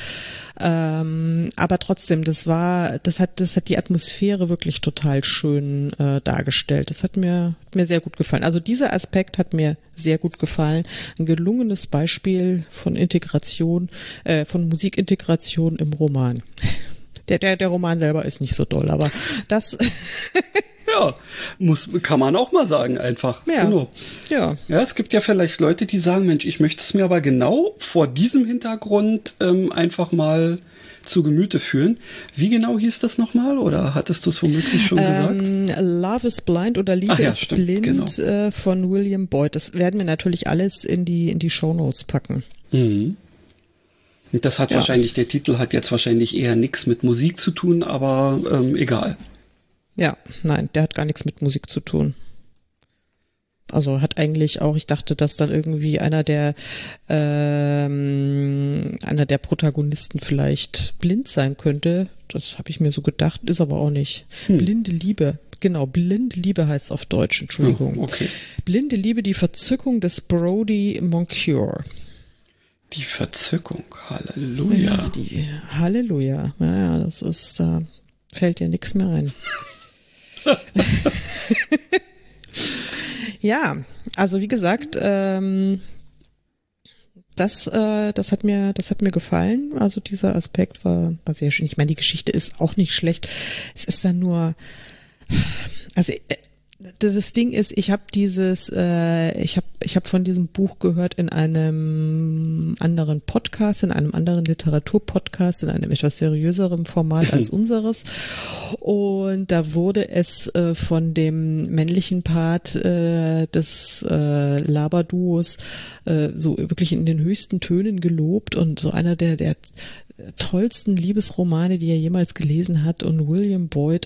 Aber trotzdem, das hat die Atmosphäre wirklich total schön dargestellt. Das hat mir sehr gut gefallen. Also dieser Aspekt hat mir sehr gut gefallen. Ein gelungenes Beispiel von Integration, von Musikintegration im Roman. Der Roman selber ist nicht so doll, aber das ja, kann man auch mal sagen einfach. Ja. Genau. Ja. Ja, es gibt ja vielleicht Leute, die sagen, Mensch, ich möchte es mir aber genau vor diesem Hintergrund einfach mal zu Gemüte führen. Wie genau hieß das nochmal? Oder hattest du es womöglich schon gesagt? Love is Blind oder Liebe ist blind, genau. Von William Boyd. Das werden wir natürlich alles in die Shownotes packen. Mhm. Das hat wahrscheinlich, der Titel hat jetzt wahrscheinlich eher nichts mit Musik zu tun, aber egal. Ja, nein, der hat gar nichts mit Musik zu tun. Also hat eigentlich auch, ich dachte, dass dann irgendwie einer der Protagonisten vielleicht blind sein könnte. Das habe ich mir so gedacht, ist aber auch nicht. Blinde Liebe. Genau, Blinde Liebe heißt es auf Deutsch, Entschuldigung. Oh, okay. Blinde Liebe, die Verzückung des Brodie Moncure. Die Verzückung, Halleluja. Ja, Halleluja. Ja, das ist, da fällt dir nichts mehr ein. Ja, also wie gesagt, das hat mir gefallen. Also dieser Aspekt war sehr schön. Ich meine, die Geschichte ist auch nicht schlecht. Es ist dann nur, also das Ding ist, ich habe ich habe von diesem Buch gehört in einem anderen Podcast, in einem anderen Literaturpodcast, in einem etwas seriöseren Format als unseres. Und da wurde es von dem männlichen Part des Laberduos so wirklich in den höchsten Tönen gelobt und so einer der tollsten Liebesromane, die er jemals gelesen hat, und William Boyd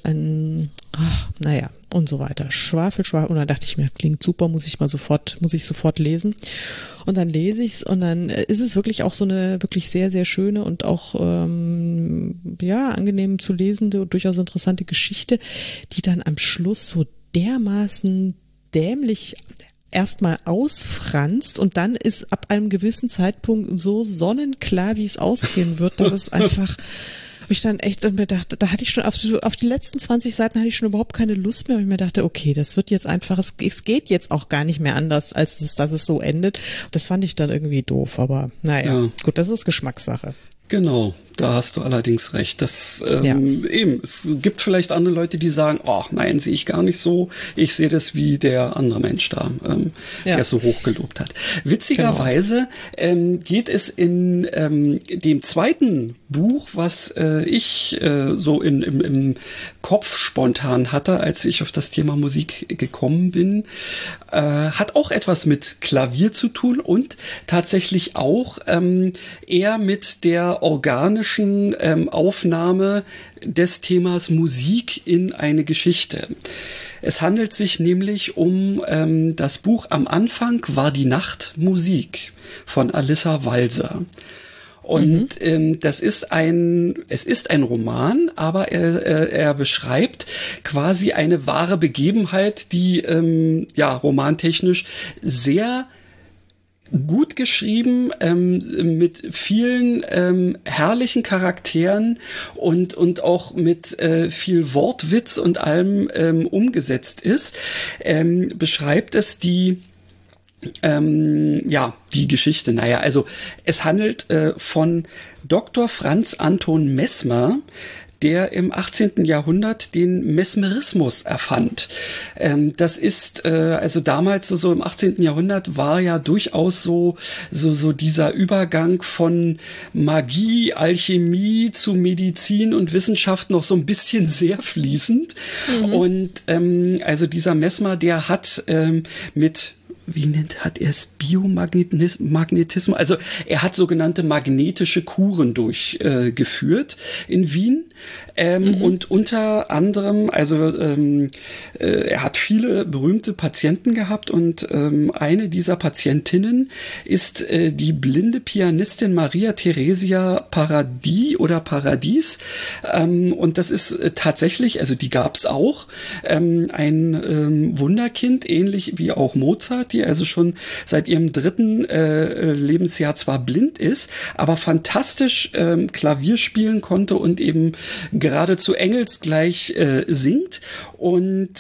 und so weiter. Schwafel. Und dann dachte ich mir, klingt super, muss ich sofort lesen. Und dann lese ich's und dann ist es wirklich auch so eine wirklich sehr, sehr schöne und auch angenehm zu lesende und durchaus interessante Geschichte, die dann am Schluss so dermaßen dämlich erstmal ausfranst und dann ist ab einem gewissen Zeitpunkt so sonnenklar, wie es ausgehen wird, dass es einfach, ich dann echt mir dachte, da hatte ich schon auf die letzten 20 Seiten hatte ich schon überhaupt keine Lust mehr, weil ich mir dachte, okay, das wird jetzt einfach, es geht jetzt auch gar nicht mehr anders, als dass es so endet. Das fand ich dann irgendwie doof, aber naja, gut, das ist Geschmackssache. Genau, da hast du allerdings recht. Es gibt vielleicht andere Leute, die sagen, oh nein, sehe ich gar nicht so. Ich sehe das wie der andere Mensch da, der es so hoch gelobt hat. Witzigerweise geht es in dem zweiten Buch, was ich so im Kopf spontan hatte, als ich auf das Thema Musik gekommen bin, hat auch etwas mit Klavier zu tun und tatsächlich auch eher mit der organischen Aufnahme des Themas Musik in eine Geschichte. Es handelt sich nämlich um das Buch Am Anfang war die Nacht Musik von Alissa Walser. Und es ist ein Roman, aber er beschreibt quasi eine wahre Begebenheit, die romantechnisch sehr gut geschrieben, mit vielen herrlichen Charakteren und auch mit viel Wortwitz und allem umgesetzt ist, beschreibt es die Geschichte. Naja, also es handelt von Dr. Franz Anton Mesmer, der im 18. Jahrhundert den Mesmerismus erfand. Das ist, also damals so im 18. Jahrhundert war ja durchaus so dieser Übergang von Magie, Alchemie zu Medizin und Wissenschaft noch so ein bisschen sehr fließend. Und also dieser Mesmer, der hat hat er es Biomagnetismus? Also er hat sogenannte magnetische Kuren durchgeführt in Wien. Und unter anderem, er hat viele berühmte Patienten gehabt und eine dieser Patientinnen ist die blinde Pianistin Maria Theresia Paradies. Und das ist tatsächlich, also die gab's auch, ein Wunderkind, ähnlich wie auch Mozart, die also schon seit ihrem 3. Lebensjahr zwar blind ist, aber fantastisch Klavier spielen konnte und eben geradezu engelsgleich singt. Und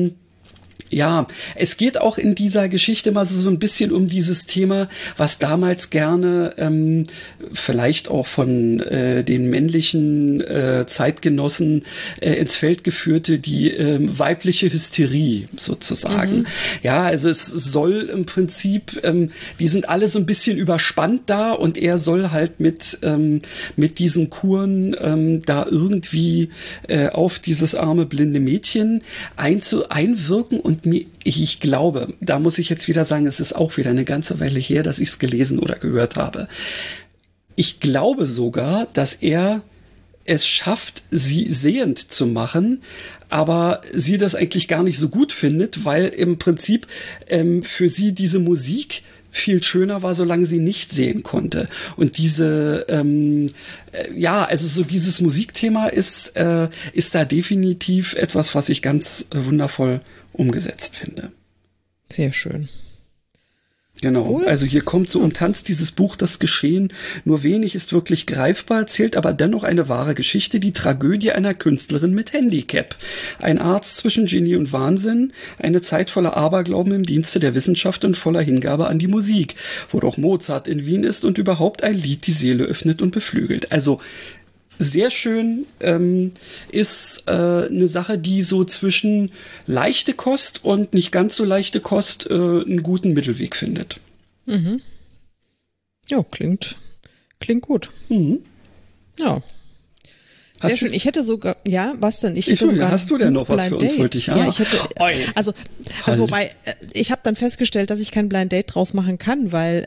es geht auch in dieser Geschichte mal so ein bisschen um dieses Thema, was damals gerne vielleicht auch von den männlichen Zeitgenossen ins Feld geführte, die weibliche Hysterie sozusagen. Ja, also es soll im Prinzip, die sind alle so ein bisschen überspannt da und er soll halt mit diesen Kuren da irgendwie auf dieses arme blinde Mädchen einwirken. Und ich glaube, da muss ich jetzt wieder sagen, es ist auch wieder eine ganze Weile her, dass ich es gelesen oder gehört habe. Ich glaube sogar, dass er es schafft, sie sehend zu machen, aber sie das eigentlich gar nicht so gut findet, weil im Prinzip für sie diese Musik viel schöner war, solange sie nicht sehen konnte. Und diese, also so dieses Musikthema ist da definitiv etwas, was ich ganz wundervoll umgesetzt finde. Sehr schön. Genau, cool. Also hier kommt so umtanzt dieses Buch das Geschehen, nur wenig ist wirklich greifbar, erzählt aber dennoch eine wahre Geschichte, die Tragödie einer Künstlerin mit Handicap. Ein Arzt zwischen Genie und Wahnsinn, eine Zeit voller Aberglauben im Dienste der Wissenschaft und voller Hingabe an die Musik, wo doch Mozart in Wien ist und überhaupt ein Lied die Seele öffnet und beflügelt. Also sehr schön, ist eine Sache, die so zwischen leichte Kost und nicht ganz so leichte Kost einen guten Mittelweg findet. Mhm. Ja, klingt gut. Mhm. Ja. Sehr schön. Ich hätte sogar, ja, was denn? Ich hätte sogar hast du denn noch was für uns für dich? Ja, ich hätte, also wobei, ich habe dann festgestellt, dass ich kein Blind Date draus machen kann, weil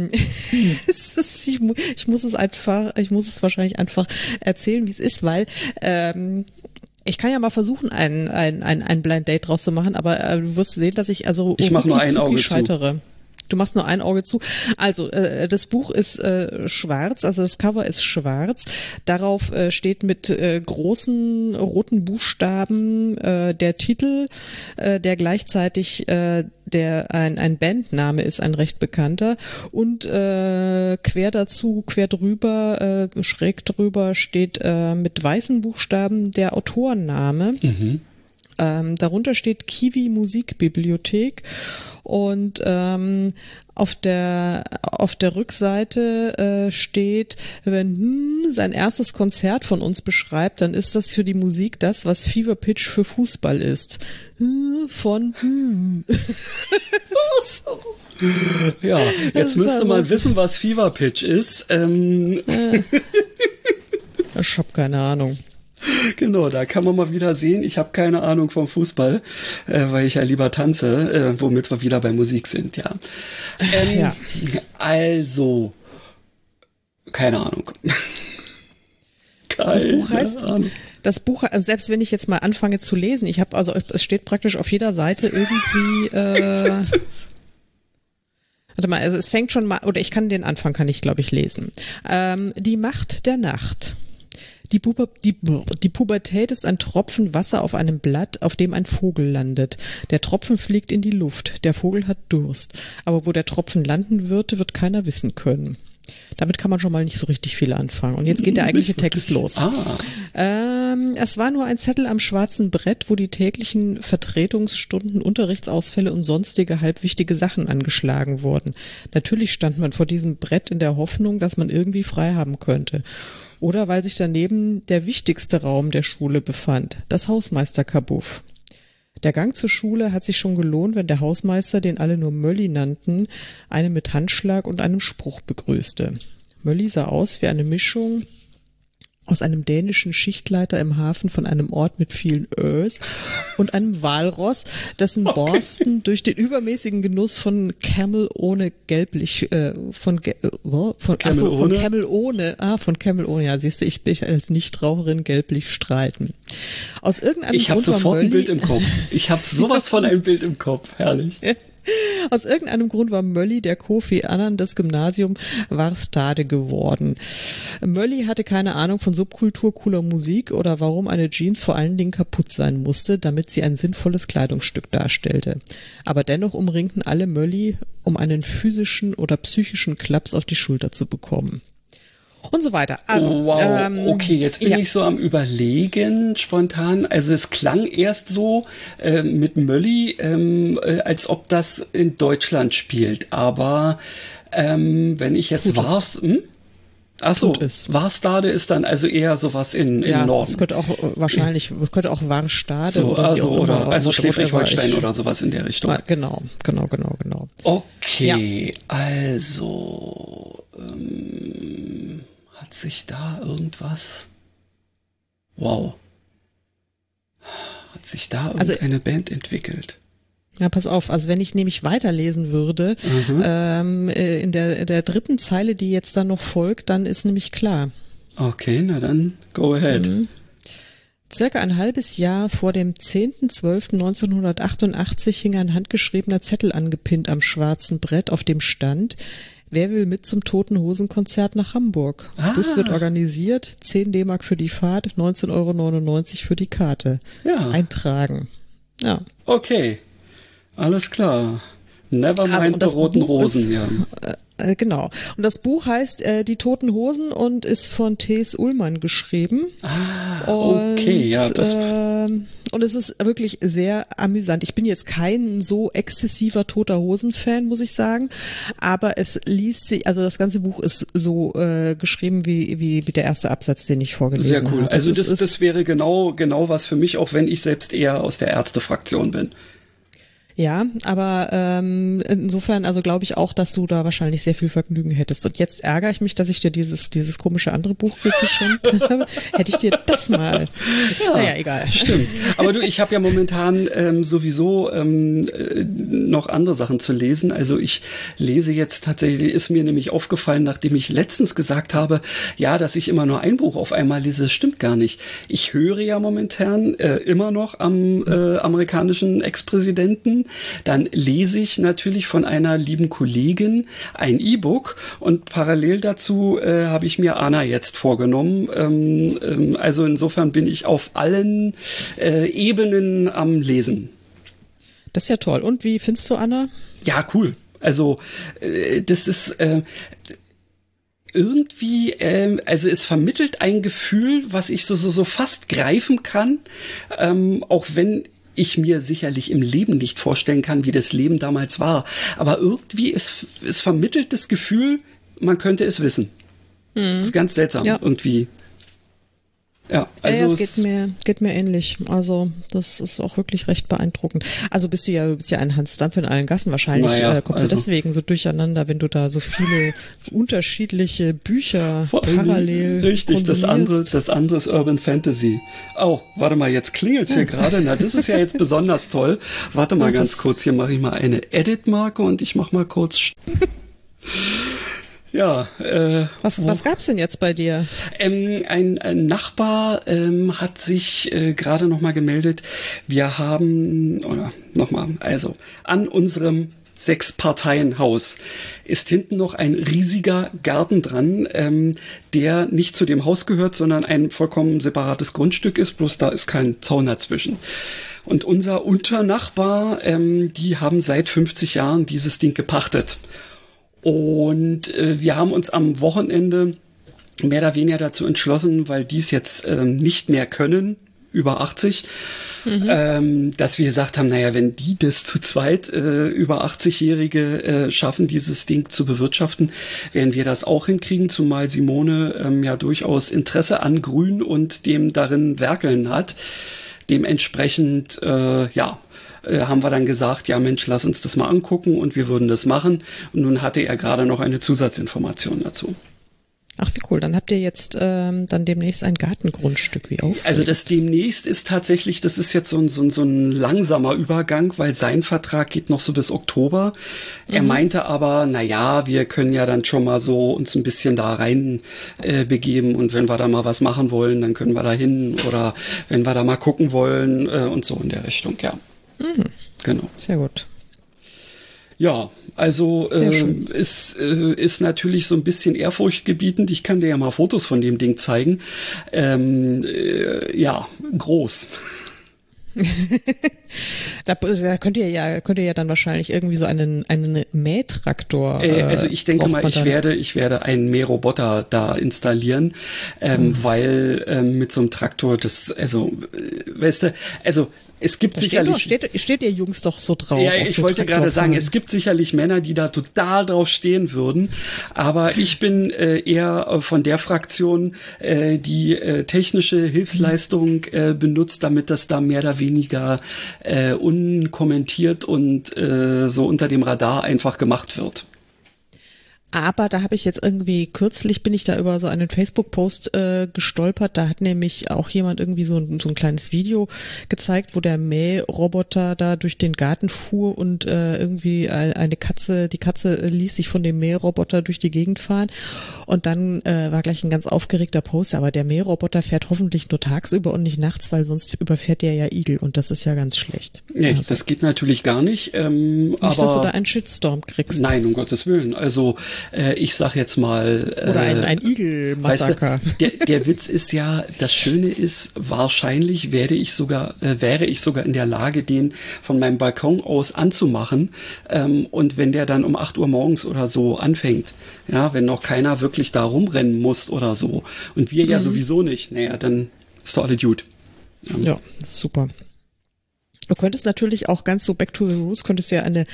ich muss es wahrscheinlich einfach erzählen, wie es ist, weil ich kann ja mal versuchen, ein Blind Date draus zu machen, aber du wirst sehen, dass ich mache nur ein Auge scheitere. Du machst nur ein Auge zu. Also das Buch ist schwarz, also das Cover ist schwarz. Darauf steht mit großen roten Buchstaben der Titel, der gleichzeitig ein Bandname ist, ein recht bekannter. Und quer drüber, schräg drüber steht mit weißen Buchstaben der Autorenname. Mhm. Darunter steht Kiwi Musikbibliothek und auf der Rückseite steht, wenn sein erstes Konzert von uns beschreibt, dann ist das für die Musik das, was Fever Pitch für Fußball ist. Von Ja, jetzt müsste man wissen, was Fever Pitch ist. Ich habe keine Ahnung. Genau, da kann man mal wieder sehen, ich habe keine Ahnung vom Fußball, weil ich ja lieber tanze, womit wir wieder bei Musik sind, ja. Ja. Also, keine Ahnung. Das Buch, selbst wenn ich jetzt mal anfange zu lesen, es steht praktisch auf jeder Seite irgendwie, warte mal, also es fängt schon mal, oder den Anfang kann ich, glaube ich, lesen. Die Macht der Nacht. Die Pubertät ist ein Tropfen Wasser auf einem Blatt, auf dem ein Vogel landet. Der Tropfen fliegt in die Luft. Der Vogel hat Durst. Aber wo der Tropfen landen wird keiner wissen können. Damit kann man schon mal nicht so richtig viel anfangen. Und jetzt geht der eigentliche Text los. Es war nur ein Zettel am schwarzen Brett, wo die täglichen Vertretungsstunden, Unterrichtsausfälle und sonstige halbwichtige Sachen angeschlagen wurden. Natürlich stand man vor diesem Brett in der Hoffnung, dass man irgendwie frei haben könnte. Oder weil sich daneben der wichtigste Raum der Schule befand, das Hausmeisterkabuff. Der Gang zur Schule hat sich schon gelohnt, wenn der Hausmeister, den alle nur Mölli nannten, einen mit Handschlag und einem Spruch begrüßte. Mölli sah aus wie eine Mischung aus einem dänischen Schichtleiter im Hafen von einem Ort mit vielen Ös und einem Walross, dessen Borsten durch den übermäßigen Genuss von Camel ohne gelblich, von Camel ohne, ja, siehst du, ich bin als Nichtraucherin gelblich streiten. Aus irgendeinem Ich habe sofort ein Bild im Kopf. Ich habe sowas von einem Bild im Kopf, herrlich. Aus irgendeinem Grund war Mölli, der Kofi Annan des Gymnasium, Warstade geworden. Mölli hatte keine Ahnung von Subkultur, cooler Musik oder warum eine Jeans vor allen Dingen kaputt sein musste, damit sie ein sinnvolles Kleidungsstück darstellte. Aber dennoch umringten alle Mölli, um einen physischen oder psychischen Klaps auf die Schulter zu bekommen. Und so weiter. Also, wow, okay, jetzt bin ich so am Überlegen spontan. Also es klang erst so mit Mölli, als ob das in Deutschland spielt. Aber wenn ich jetzt Warstade ist dann also eher sowas im Norden. Es könnte auch auch Warstade so, oder Schleswig-Holstein oder sowas in der Richtung. Genau. Okay, also hat sich da irgendwas? Wow. Hat sich da irgendeine Band entwickelt? Ja, pass auf, also wenn ich nämlich weiterlesen würde, in der dritten Zeile, die jetzt dann noch folgt, dann ist nämlich klar. Okay, na dann, go ahead. Circa ein halbes Jahr vor dem 10.12.1988 hing ein handgeschriebener Zettel angepinnt am schwarzen Brett, auf dem stand: Wer will mit zum Toten Hosen Konzert nach Hamburg? Bus wird organisiert, 10 D-Mark für die Fahrt, 19,99 € für die Karte. Ja. Eintragen. Ja. Okay, alles klar. Nevermind the roten Rosen, ja. Genau. Und das Buch heißt Die Toten Hosen und ist von T.S. Ullmann geschrieben. Okay, ja. und es ist wirklich sehr amüsant. Ich bin jetzt kein so exzessiver Toter Hosen-Fan, muss ich sagen, aber es liest sich, also das ganze Buch ist so geschrieben wie der erste Absatz, den ich vorgelesen habe. Sehr cool. Habe. Also das wäre genau was für mich, auch wenn ich selbst eher aus der Ärztefraktion bin. Ja, aber insofern, also glaube ich auch, dass du da wahrscheinlich sehr viel Vergnügen hättest. Und jetzt ärgere ich mich, dass ich dir dieses komische andere Buch geschenkt habe. Hätte ich dir das mal. Ja, naja, egal. Stimmt. Aber du, ich habe ja momentan sowieso noch andere Sachen zu lesen. Also ich lese jetzt tatsächlich, ist mir nämlich aufgefallen, nachdem ich letztens gesagt habe, ja, dass ich immer nur ein Buch auf einmal lese. Das stimmt gar nicht. Ich höre ja momentan immer noch am amerikanischen Ex-Präsidenten. Dann lese ich natürlich von einer lieben Kollegin ein E-Book und parallel dazu habe ich mir Anna jetzt vorgenommen. Also insofern bin ich auf allen Ebenen am Lesen. Das ist ja toll. Und wie findest du Anna? Ja, cool. Also das ist irgendwie, also es vermittelt ein Gefühl, was ich so fast greifen kann, auch wenn ich mir sicherlich im Leben nicht vorstellen kann, wie das Leben damals war. Aber irgendwie es vermittelt das Gefühl, man könnte es wissen. Das ist ganz seltsam, irgendwie. Ja, also es geht mir ähnlich. Also das ist auch wirklich recht beeindruckend. Also du bist ja ein Hans Dampf in allen Gassen. Wahrscheinlich kommst du deswegen so durcheinander, wenn du da so viele unterschiedliche Bücher parallel richtig, konsumierst. das andere ist Urban Fantasy. Oh, warte mal, jetzt klingelt's hier gerade. Na, das ist ja jetzt besonders toll. Warte mal ganz kurz, hier mache ich mal eine Edit-Marke und ich mache mal kurz... Ja. Was gab's denn jetzt bei dir? Ein Nachbar hat sich gerade noch mal gemeldet. Wir haben, also an unserem 6-Parteien-Haus ist hinten noch ein riesiger Garten dran, der nicht zu dem Haus gehört, sondern ein vollkommen separates Grundstück ist, bloß da ist kein Zaun dazwischen. Und unser Unternachbar, die haben seit 50 Jahren dieses Ding gepachtet. Und wir haben uns am Wochenende mehr oder weniger dazu entschlossen, weil die es jetzt nicht mehr können, über 80, dass wir gesagt haben, naja, wenn die das zu zweit über 80-Jährige schaffen, dieses Ding zu bewirtschaften, werden wir das auch hinkriegen, zumal Simone ja durchaus Interesse an Grün und dem darin werkeln hat. Dementsprechend, haben wir dann gesagt, ja Mensch, lass uns das mal angucken und wir würden das machen. Und nun hatte er gerade noch eine Zusatzinformation dazu. Ach, wie cool. Dann habt ihr jetzt dann demnächst ein Gartengrundstück. Wie aufregend. Also das demnächst ist tatsächlich, das ist jetzt so ein langsamer Übergang, weil sein Vertrag geht noch so bis Oktober. Er meinte aber, naja, wir können ja dann schon mal so uns ein bisschen da rein begeben und wenn wir da mal was machen wollen, dann können wir da hin oder wenn wir da mal gucken wollen und so in der Richtung, ja. Genau. Sehr gut. Ja, also ist natürlich so ein bisschen ehrfurchtgebietend. Ich kann dir ja mal Fotos von dem Ding zeigen. Groß. Da könnt ihr ja dann wahrscheinlich irgendwie so einen Mähtraktor. Also ich denke mal, ich werde einen Mähroboter da installieren, weil mit so einem Traktor weißt du, also es gibt sicherlich... Steht ihr Jungs doch so drauf. Ja, ich wollte gerade sagen, es gibt sicherlich Männer, die da total drauf stehen würden, aber ich bin eher von der Fraktion, die technische Hilfsleistung benutzt, damit das da mehr oder weniger unkommentiert und so unter dem Radar einfach gemacht wird. Aber da habe ich jetzt irgendwie, kürzlich bin ich da über so einen Facebook-Post gestolpert, da hat nämlich auch jemand irgendwie so ein kleines Video gezeigt, wo der Mähroboter da durch den Garten fuhr und irgendwie die Katze ließ sich von dem Mähroboter durch die Gegend fahren und dann war gleich ein ganz aufgeregter Post, aber der Mähroboter fährt hoffentlich nur tagsüber und nicht nachts, weil sonst überfährt der ja Igel und das ist ja ganz schlecht. Nee, also, das geht natürlich gar nicht. Nicht, aber dass du da einen Shitstorm kriegst. Nein, um Gottes Willen. Also ich sag jetzt mal... Oder ein Igel-Massaker. Weißt du, der Witz ist ja, das Schöne ist, wahrscheinlich wäre ich sogar in der Lage, den von meinem Balkon aus anzumachen. Und wenn der dann um 8 Uhr morgens oder so anfängt, ja, wenn noch keiner wirklich da rumrennen muss oder so, und wir ja sowieso nicht, naja, dann ist doch alles gut. Ja, das ist super. Du könntest natürlich auch ganz so back to the roots, könntest ja eine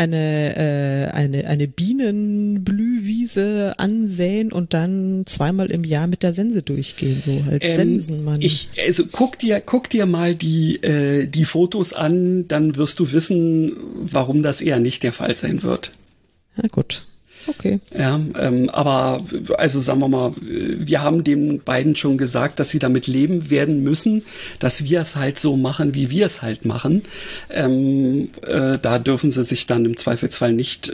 Bienenblühwiese ansäen und dann zweimal im Jahr mit der Sense durchgehen, so als Sensenmann. Guck dir mal die Fotos an, dann wirst du wissen, warum das eher nicht der Fall sein wird. Na gut. Okay. Ja, aber also sagen wir mal, wir haben den beiden schon gesagt, dass sie damit leben werden müssen, dass wir es halt so machen, wie wir es halt machen. Da dürfen sie sich dann im Zweifelsfall nicht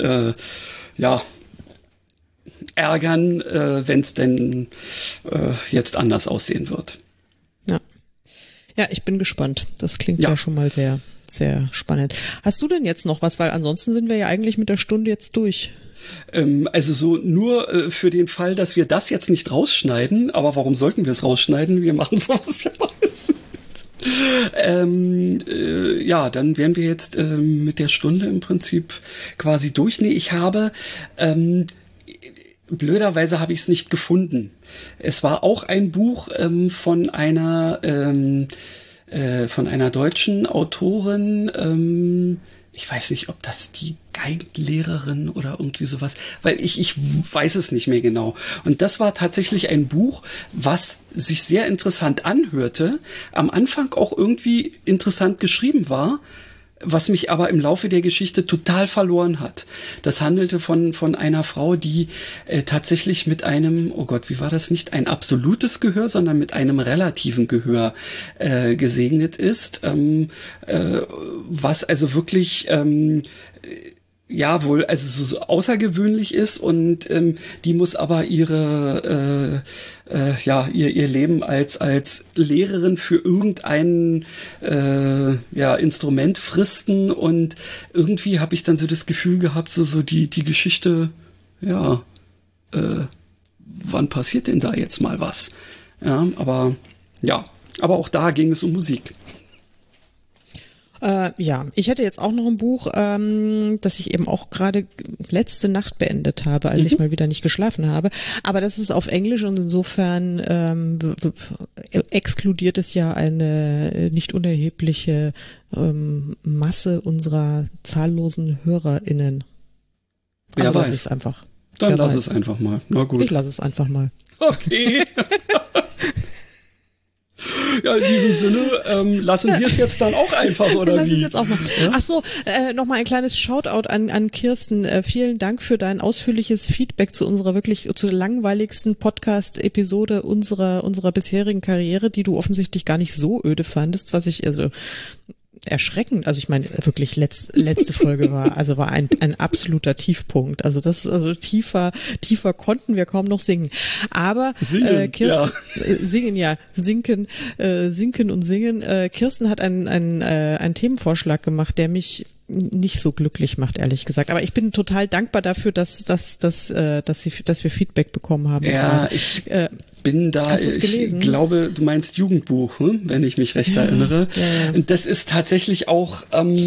ärgern, wenn es denn jetzt anders aussehen wird. Ja, ich bin gespannt. Das klingt ja schon mal sehr, sehr spannend. Hast du denn jetzt noch was? Weil ansonsten sind wir ja eigentlich mit der Stunde jetzt durch. Also so nur für den Fall, dass wir das jetzt nicht rausschneiden, aber warum sollten wir es rausschneiden? Wir machen sowas ja meistens. Dann wären wir jetzt mit der Stunde im Prinzip quasi durch. Nee, ich habe blöderweise habe ich es nicht gefunden. Es war auch ein Buch von einer deutschen Autorin, ich weiß nicht, ob das die Geigenlehrerin oder irgendwie sowas, weil ich weiß es nicht mehr genau. Und das war tatsächlich ein Buch, was sich sehr interessant anhörte, am Anfang auch irgendwie interessant geschrieben war, was mich aber im Laufe der Geschichte total verloren hat. Das handelte von einer Frau, die tatsächlich mit einem, oh Gott, wie war das, nicht ein absolutes Gehör, sondern mit einem relativen Gehör gesegnet ist, was also wirklich wohl also so außergewöhnlich ist, und die muss aber ihr Leben als Lehrerin für irgendein Instrument fristen, und irgendwie habe ich dann so das Gefühl gehabt, so die Geschichte, wann passiert denn da jetzt mal was? Aber auch da ging es um Musik. Ich hätte jetzt auch noch ein Buch, das ich eben auch gerade letzte Nacht beendet habe, als ich mal wieder nicht geschlafen habe. Aber das ist auf Englisch, und insofern exkludiert es ja eine nicht unerhebliche Masse unserer zahllosen HörerInnen. Also Wer weiß. lass es einfach. Dann lass es einfach mal. Na gut. Ich lasse es einfach mal. Okay. Ja, in diesem Sinne lassen wir es jetzt dann auch einfach, oder Lass wie? es jetzt auch mal. Ja? Ach so, nochmal ein kleines Shoutout an Kirsten. Vielen Dank für dein ausführliches Feedback zu unserer zur langweiligsten Podcast-Episode unserer bisherigen Karriere, die du offensichtlich gar nicht so öde fandest, was ich erschreckend, also ich meine wirklich letzte Folge war ein absoluter Tiefpunkt. Also tiefer konnten wir kaum noch singen. Aber singen, Kirsten sinken und singen. Kirsten hat einen Themenvorschlag gemacht, der mich nicht so glücklich macht, ehrlich gesagt. Aber ich bin total dankbar dafür, dass wir Feedback bekommen haben. Ja, ich bin da, ich glaube, du meinst Jugendbuch, wenn ich mich recht erinnere. Ja. Und das ist tatsächlich auch,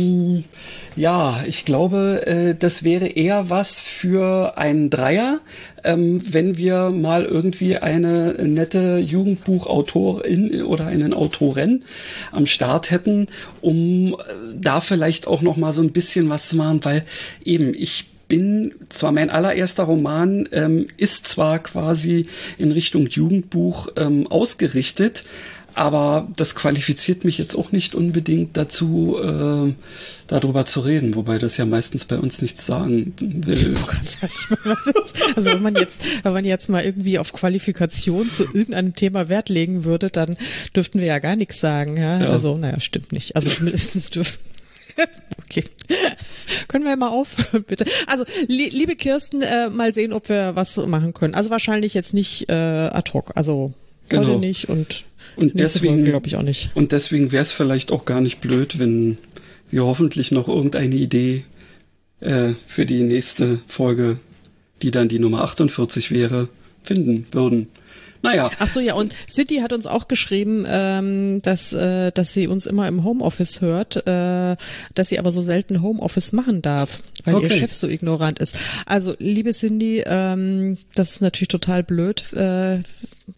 ich glaube, das wäre eher was für einen Dreier, wenn wir mal irgendwie eine nette Jugendbuchautorin oder einen Autorin am Start hätten, um da vielleicht auch noch mal so ein bisschen was zu machen, weil eben mein allererster Roman ist zwar quasi in Richtung Jugendbuch ausgerichtet, aber das qualifiziert mich jetzt auch nicht unbedingt dazu, darüber zu reden, wobei das ja meistens bei uns nichts sagen will. Also wenn man jetzt mal irgendwie auf Qualifikation zu irgendeinem Thema Wert legen würde, dann dürften wir ja gar nichts sagen. Ja? Also, stimmt nicht. Also zumindest dürfen. Okay. Können wir mal aufhören, bitte? Also, liebe Kirsten, mal sehen, ob wir was machen können. Also wahrscheinlich jetzt nicht ad hoc. Also heute nicht und deswegen glaube ich auch nicht. Und deswegen wäre es vielleicht auch gar nicht blöd, wenn wir hoffentlich noch irgendeine Idee für die nächste Folge, die dann die Nummer 48 wäre, finden würden. Naja. Ach so, ja, und City hat uns auch geschrieben, dass sie uns immer im Homeoffice hört, dass sie aber so selten Homeoffice machen darf, weil ihr Chef so ignorant ist. Also, liebe Cindy, das ist natürlich total blöd.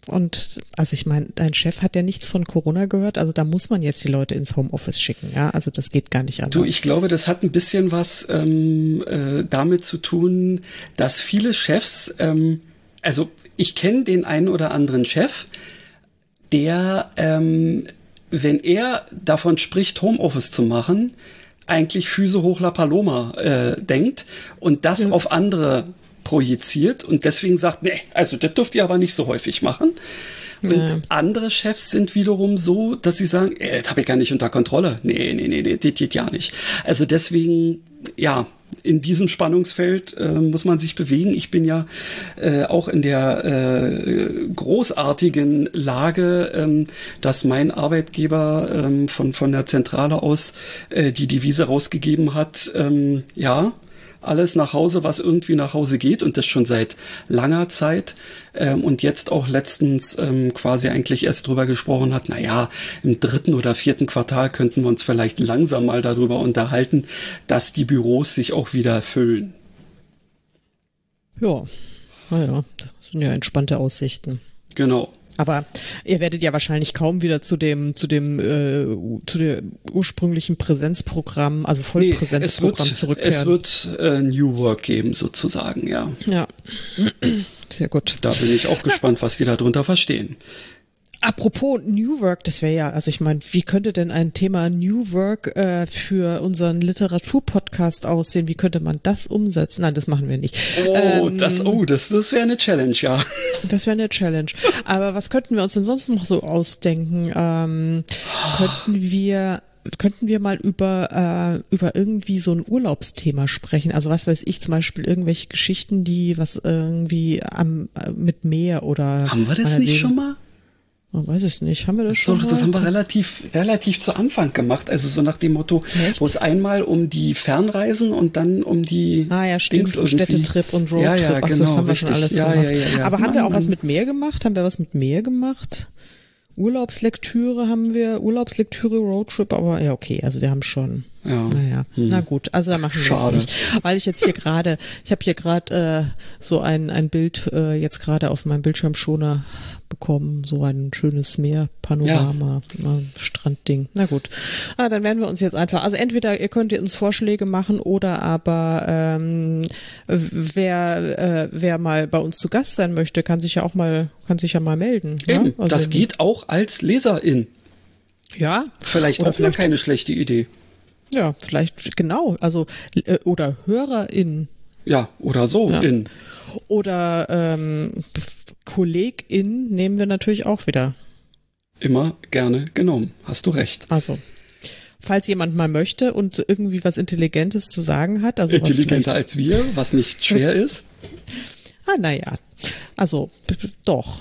Und also ich meine, dein Chef hat ja nichts von Corona gehört, also da muss man jetzt die Leute ins Homeoffice schicken, ja, also das geht gar nicht anders. Du, ich glaube, das hat ein bisschen was damit zu tun, dass viele Chefs, also ich kenne den einen oder anderen Chef, der, wenn er davon spricht, Homeoffice zu machen, eigentlich Füße hoch La Paloma denkt und das auf andere projiziert und deswegen sagt, nee, also das dürft ihr aber nicht so häufig machen. Und andere Chefs sind wiederum so, dass sie sagen, das habe ich gar nicht unter Kontrolle. Nee, das geht ja nicht. Also deswegen, ja, in diesem Spannungsfeld muss man sich bewegen. Ich bin ja auch in der großartigen Lage, dass mein Arbeitgeber von der Zentrale aus die Devise rausgegeben hat, ja, alles nach Hause, was irgendwie nach Hause geht und das schon seit langer Zeit und jetzt auch letztens quasi eigentlich erst drüber gesprochen hat, naja, im 3. oder 4. Quartal könnten wir uns vielleicht langsam mal darüber unterhalten, dass die Büros sich auch wieder füllen. Ja, naja, das sind ja entspannte Aussichten. Genau. Aber ihr werdet ja wahrscheinlich kaum wieder zu dem ursprünglichen Präsenzprogramm, also Vollpräsenzprogramm zurückkehren. Es wird New Work geben, sozusagen, ja. Ja, sehr gut. Da bin ich auch gespannt, was die darunter verstehen. Apropos New Work, das wäre ja, also ich meine, wie könnte denn ein Thema New Work für unseren Literaturpodcast aussehen? Wie könnte man das umsetzen? Nein, das machen wir nicht. Das wäre eine Challenge, ja. Das wäre eine Challenge. Aber was könnten wir uns denn sonst noch so ausdenken? Könnten wir mal über irgendwie so ein Urlaubsthema sprechen? Also was weiß ich, zum Beispiel irgendwelche Geschichten, die was irgendwie mit Meer oder... Haben wir das nicht schon mal? Weiß ich nicht. Haben wir das schon? Das haben wir relativ zu Anfang gemacht. Also so nach dem Motto, wo es einmal um die Fernreisen und dann um die... Ah ja, stimmt. Städtetrip und Roadtrip. Ja, genau, das haben wir richtig. schon alles gemacht. Aber haben wir auch was mit Meer gemacht? Urlaubslektüre haben wir, Roadtrip, aber ja, okay, also wir haben schon. Ja. Naja, na gut, also da machen wir es nicht. Weil ich jetzt hier gerade, so ein Bild jetzt gerade auf meinem Bildschirmschoner bekommen, so ein schönes Meerpanorama, Strandding. Na gut, dann werden wir uns jetzt einfach, also entweder ihr könnt uns Vorschläge machen oder aber wer mal bei uns zu Gast sein möchte, kann sich ja mal melden. Eben, ja? Also das geht auch als Leserin. Ja. Vielleicht auch mal keine schlechte Idee. Ja, vielleicht, genau, also, oder HörerInnen. Ja, oder so, ja. Oder KollegInnen nehmen wir natürlich auch wieder. Immer gerne genommen, hast du recht. Also, falls jemand mal möchte und irgendwie was Intelligentes zu sagen hat. Also intelligenter als wir, was nicht schwer ist. Naja, also, doch.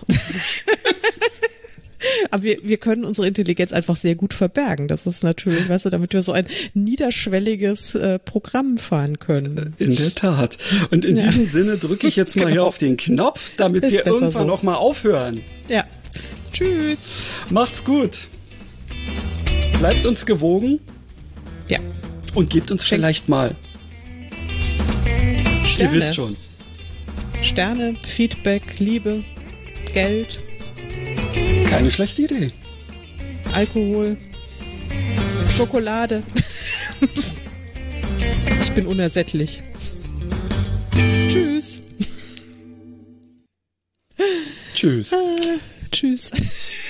Aber wir können unsere Intelligenz einfach sehr gut verbergen. Das ist natürlich, weißt du, damit wir so ein niederschwelliges Programm fahren können. In der Tat. Und in diesem Sinne drücke ich jetzt mal hier auf den Knopf, damit wir irgendwann noch mal aufhören. Ja. Tschüss. Macht's gut. Bleibt uns gewogen. Ja. Und gebt uns vielleicht mal Sterne. Ihr wisst schon. Sterne, Feedback, Liebe, Geld. Keine schlechte Idee. Alkohol, Schokolade. Ich bin unersättlich. Tschüss. Tschüss. Tschüss.